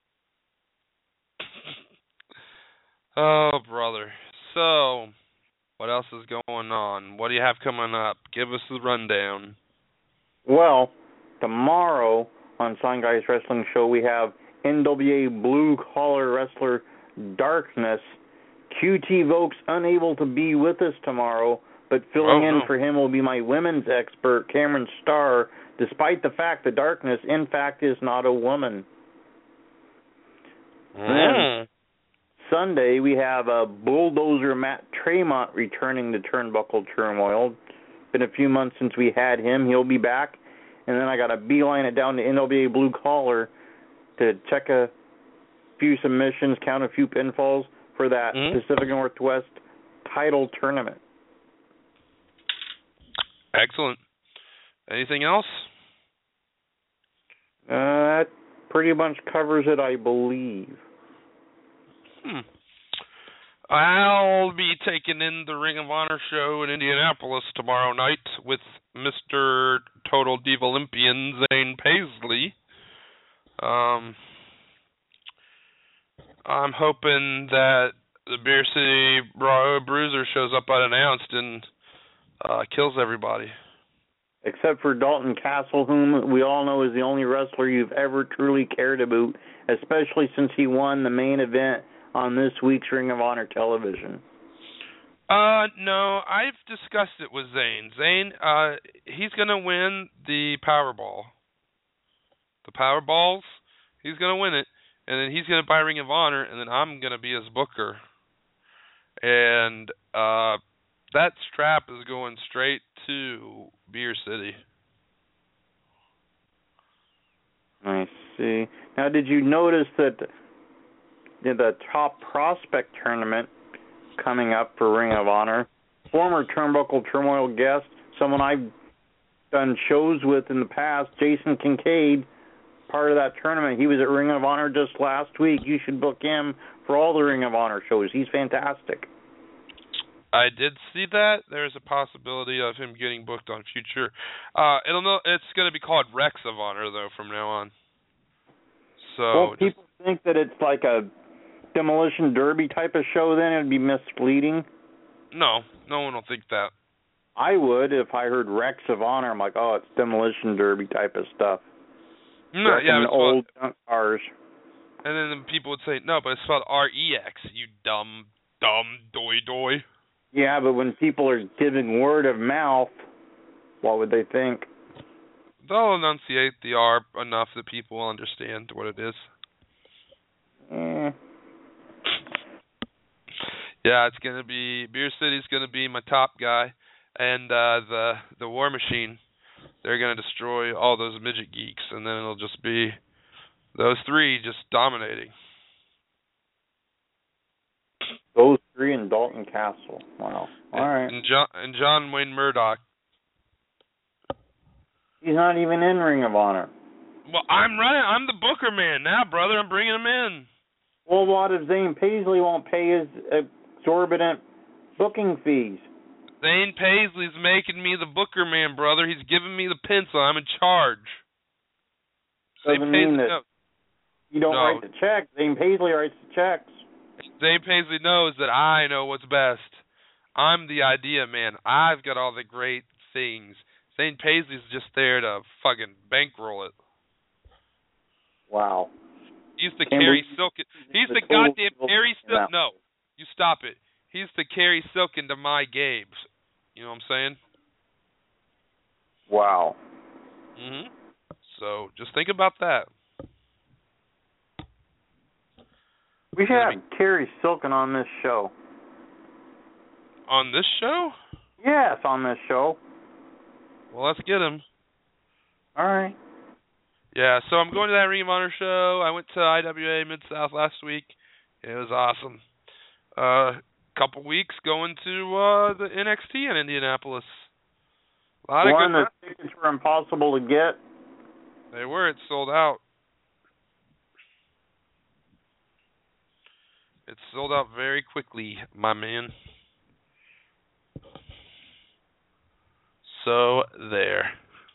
Oh, brother. So, What else is going on? What do you have coming up? Give us the rundown. Well, tomorrow on Sign Guys Wrestling Show, we have NWA Blue Collar Wrestler Darkness. QT Vokes unable to be with us tomorrow, but filling in for him will be my women's expert, Cameron Starr, despite the fact that Darkness, in fact, is not a woman. Then, Sunday, we have Bulldozer Matt Tremont returning to Turnbuckle Turmoil. Been a few months since we had him. He'll be back. And then I got to beeline it down to NWA Blue Collar to check a few submissions, count a few pinfalls for that Pacific Northwest title tournament. Excellent. Anything else? That pretty much covers it, I believe. I'll be taking in the Ring of Honor show in Indianapolis tomorrow night with Mr. Total Diva Olympian Zane Paisley. I'm hoping that the Beer City Bruiser shows up unannounced and kills everybody. Except for Dalton Castle, whom we all know is the only wrestler you've ever truly cared about, especially since he won the main event on this week's Ring of Honor television. No, I've discussed it with Zane. Zane, he's going to win the Powerball. The Powerballs, he's going to win it, and then he's going to buy Ring of Honor, and then I'm going to be his booker. And that strap is going straight to Beer City. I see. Now, did you notice that in the Top Prospect tournament coming up for Ring of Honor, former Turnbuckle Turmoil guest, someone I've done shows with in the past, Jason Kincaid, part of that tournament. He was at Ring of Honor just last week. You should book him for all the Ring of Honor shows. He's fantastic. I did see that. There's a possibility of him getting booked on future. It's going to be called Rex of Honor, though, from now on. So well, people think that it's like a Demolition Derby type of show, then it would be misleading. No one will think that. I would if I heard Rex of Honor. I'm like, oh, it's Demolition Derby type of stuff. No, yeah, it's old junk cars. And then people would say, no, but it's spelled R-E-X, you dumb doy. Yeah, but when people are giving word of mouth, what would they think? They'll enunciate the R enough that people will understand what it is. Yeah, it's gonna be Beer City's gonna be my top guy, and the War Machine. They're gonna destroy all those midget geeks, and then it'll just be those three just dominating. Those three in Dalton Castle. Wow. All right. And John Wayne Murdoch. He's not even in Ring of Honor. Well, I'm the booker man now, brother. I'm bringing him in. Well, what if Zane Paisley won't pay his exorbitant booking fees? Zane Paisley's making me the booker man, brother. He's giving me the pencil. I'm in charge. Doesn't mean that you don't write the check. Zane Paisley writes the checks. Zane Paisley knows that I know what's best. I'm the idea man. I've got all the great things. Zane Paisley's just there to fucking bankroll it. Wow. He's the Kerry Silkin. He's the goddamn Kerry Silkin. No, you stop it. He's the Kerry Silkin to my Gabes. You know what I'm saying? Wow. So just think about that. We should have Kerry Silkin on this show. On this show? Yes, on this show. Well, let's get him. All right. Yeah, so I'm going to that Ring of Honor show. I went to IWA Mid-South last week. It was awesome. Couple weeks going to the NXT in Indianapolis. A lot of good. The tickets were impossible to get. They were. It's sold out. It's sold out very quickly, my man. So, there.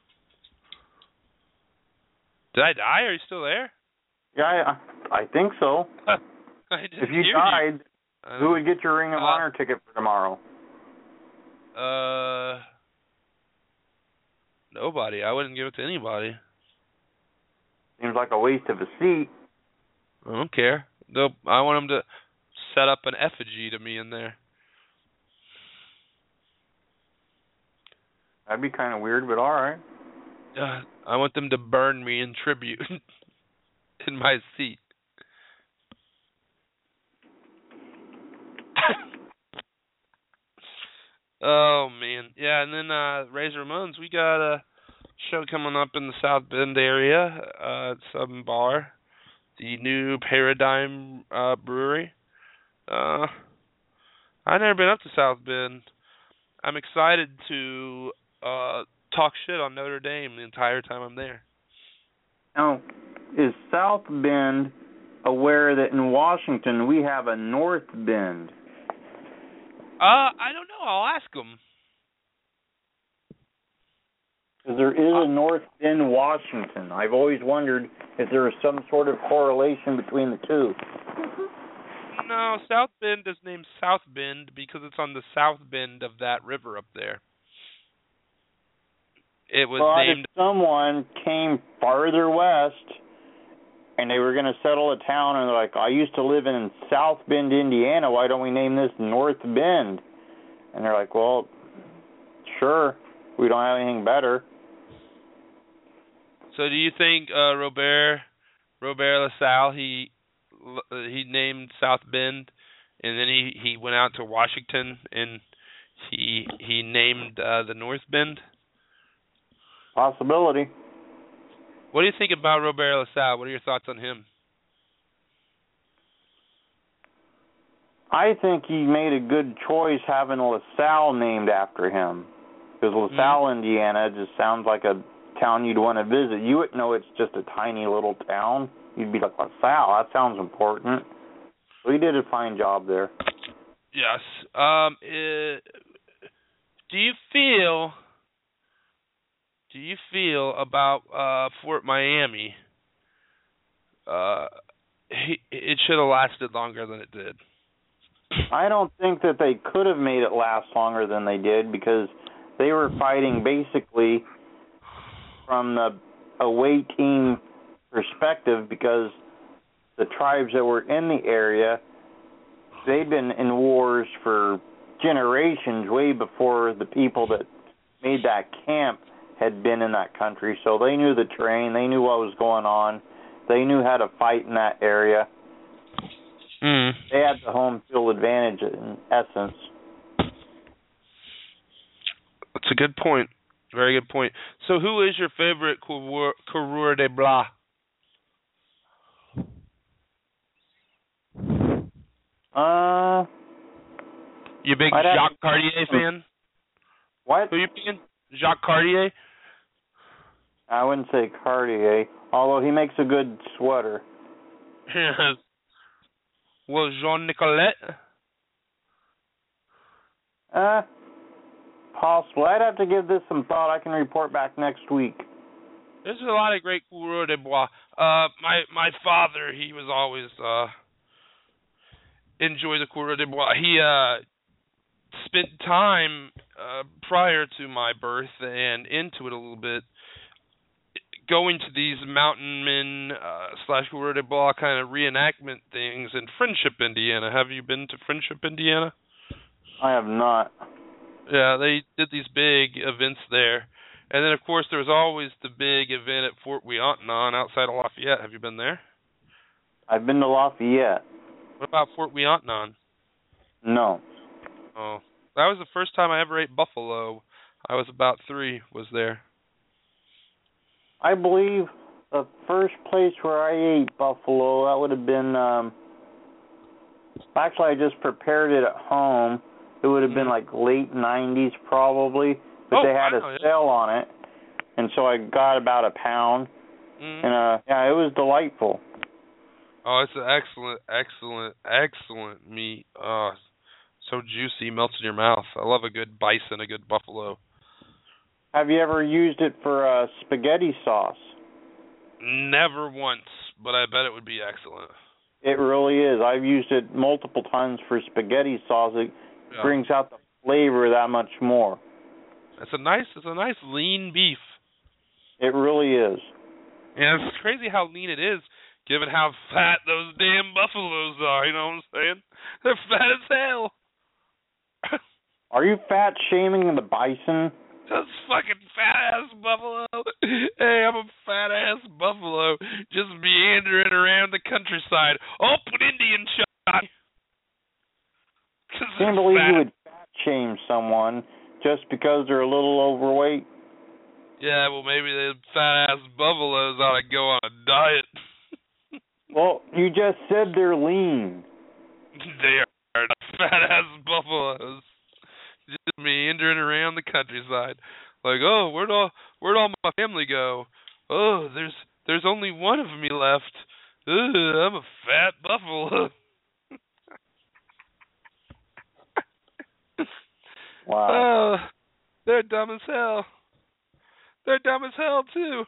Did I die? Are you still there? Yeah, I think so. I didn't if you hear died, who would get your Ring of Honor ticket for tomorrow? Nobody. I wouldn't give it to anybody. Seems like a waste of a seat. I don't care. I want them to set up an effigy to me in there. That'd be kind of weird, but all right. I want them to burn me in tribute in my seat. Oh, man. Yeah, and then Razor Ramones, we got a show coming up in the South Bend area at Southern Bar, the new Paradigm Brewery. I've never been up to South Bend. I'm excited to talk shit on Notre Dame the entire time I'm there. Now, is South Bend aware that in Washington we have a North Bend? I don't know. I'll ask them. Because there is a North Bend, Washington. I've always wondered if there was some sort of correlation between the two. No, South Bend is named South Bend because it's on the south bend of that river up there. It was named. If someone came farther west and they were going to settle a town and they're like, I used to live in South Bend, Indiana, why don't we name this North Bend? And they're like, well, sure, we don't have anything better. So do you think Robert LaSalle, he named South Bend, and then he went out to Washington and he named the North Bend? Possibility. What do you think about Robert LaSalle? What are your thoughts on him? I think he made a good choice having LaSalle named after him. Because LaSalle, Indiana, just sounds like a town you'd want to visit. You wouldn't know it's just a tiny little town. You'd be like, LaSalle, that sounds important. So he did a fine job there. Yes. Do you feel about Fort Miami? It should have lasted longer than it did. I don't think that they could have made it last longer than they did because they were fighting basically from the away team perspective because the tribes that were in the area, they'd been in wars for generations way before the people that made that camp had been in that country. So they knew the terrain, they knew what was going on, they knew how to fight in that area. They had the home field advantage in essence. That's a good point. Very good point. So who is your favorite coureur de bois? You big Jacques Cartier fan? What? Who you being? Jacques Cartier? I wouldn't say Cartier, although he makes a good sweater. Yes. Well, Jean Nicolet? Possible. I'd have to give this some thought. I can report back next week. There's a lot of great coureurs de bois. My father, he was always enjoy the coureurs de bois. He spent time prior to my birth and into it a little bit, going to these mountain men / coureurs de bois kind of reenactment things in Friendship, Indiana. Have you been to Friendship, Indiana? I have not. Yeah, they did these big events there. And then, of course, there was always the big event at Fort Ouiatonnon outside of Lafayette. Have you been there? I've been to Lafayette. What about Fort Ouiatonnon? No. Oh, that was the first time I ever ate buffalo. I was about 3, was there. I believe the first place where I ate buffalo, that would have been, actually I just prepared it at home. It would have been like late 90s probably, but they had a sale on it, and so I got about a pound, and yeah, it was delightful. Oh, it's an excellent meat. So juicy, melts in your mouth. I love a good bison, a good buffalo. Have you ever used it for spaghetti sauce? Never once, but I bet it would be excellent. It really is. I've used it multiple times for spaghetti sauce. It brings out the flavor that much more. It's a nice lean beef. It really is. And it's crazy how lean it is, given how fat those damn buffaloes are. You know what I'm saying? They're fat as hell. Are you fat shaming the bison? Those fucking fat-ass buffalo. Hey, I'm a fat-ass buffalo just meandering around the countryside. Oh, put Indian shot. I can't believe you would fat shame someone just because they're a little overweight. Yeah, well, maybe the fat-ass buffaloes ought to go on a diet. Well, you just said they're lean. They are fat-ass buffaloes. Just meandering around the countryside. Like, oh, where'd all my family go? Oh, there's only one of me left. Ugh, I'm a fat buffalo. Wow. Oh, they're dumb as hell. They're dumb as hell, too.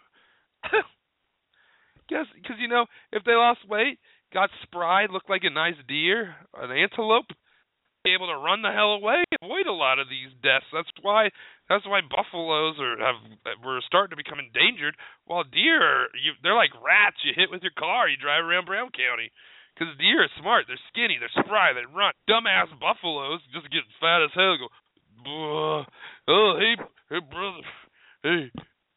Guess, because, you know, if they lost weight, got spry, looked like a nice deer, an antelope, be able to run the hell away, avoid a lot of these deaths. That's why buffaloes were starting to become endangered, while deer, they're like rats you hit with your car. You drive around Brown County. Because deer are smart. They're skinny. They're spry. They run. Dumbass buffaloes just get fat as hell. Go, oh, hey, brother. Hey.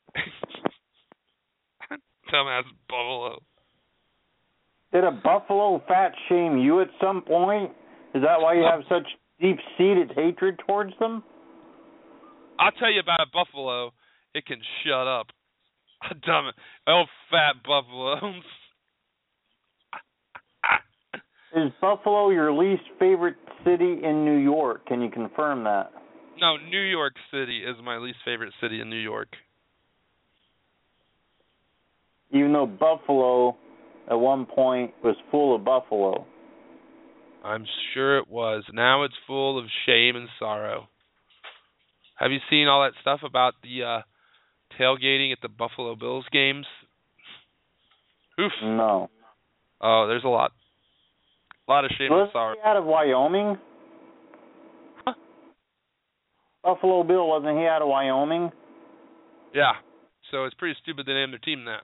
Dumbass buffalo. Did a buffalo fat shame you at some point? Is that why you have such deep-seated hatred towards them? I'll tell you about a buffalo. It can shut up. Dumb it. Oh, fat buffalo. Is Buffalo your least favorite city in New York? Can you confirm that? No, New York City is my least favorite city in New York. Even though Buffalo, at one point, was full of buffalo. I'm sure it was. Now it's full of shame and sorrow. Have you seen all that stuff about the tailgating at the Buffalo Bills games? Oof. No. Oh, there's a lot. A lot of shame and sorrow. Wasn't he out of Wyoming? Huh? Buffalo Bill, wasn't he out of Wyoming? Yeah. So it's pretty stupid they named their team that.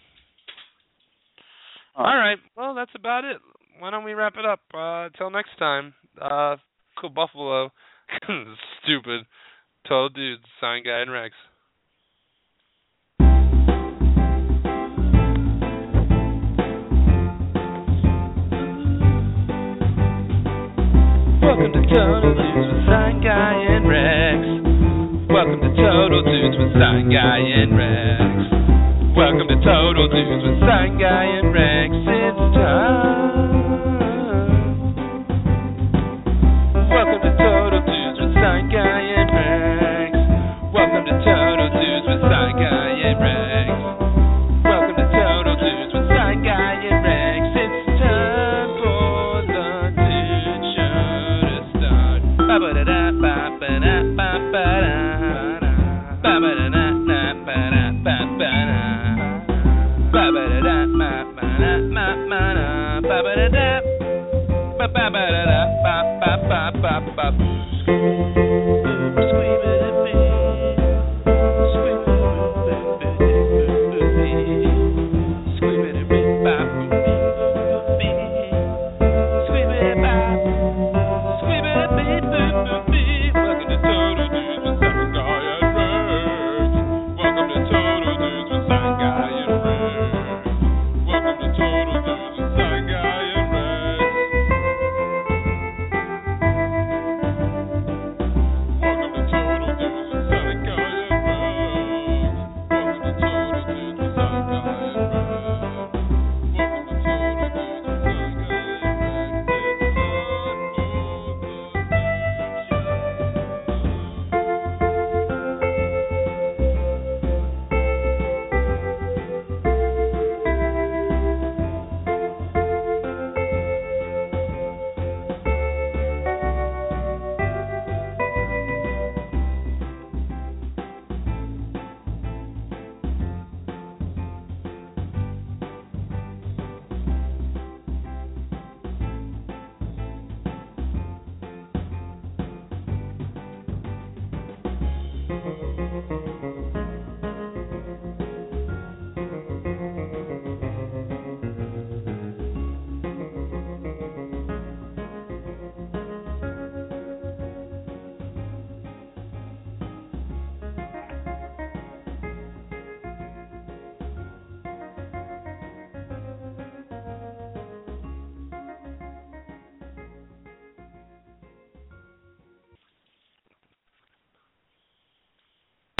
Huh. All right. Well, that's about it. Why don't we wrap it up? Till next time. Cool Buffalo. Stupid. Total Dudes. Sign Guy and Rex. Welcome to Total Dudes with Sign Guy and Rex. Welcome to Total Dudes with Sign Guy and Rex. Welcome to Total Dudes with Sign Guy and Rex. It's time. Welcome to Total Dudes with Sign Guy and Rex. Welcome to Total Dudes with Sign Guy and Rex. Welcome to Total Dudes with Sign Guy and Rex. It's time for the Dude Show to start. Ba-ba-da-da.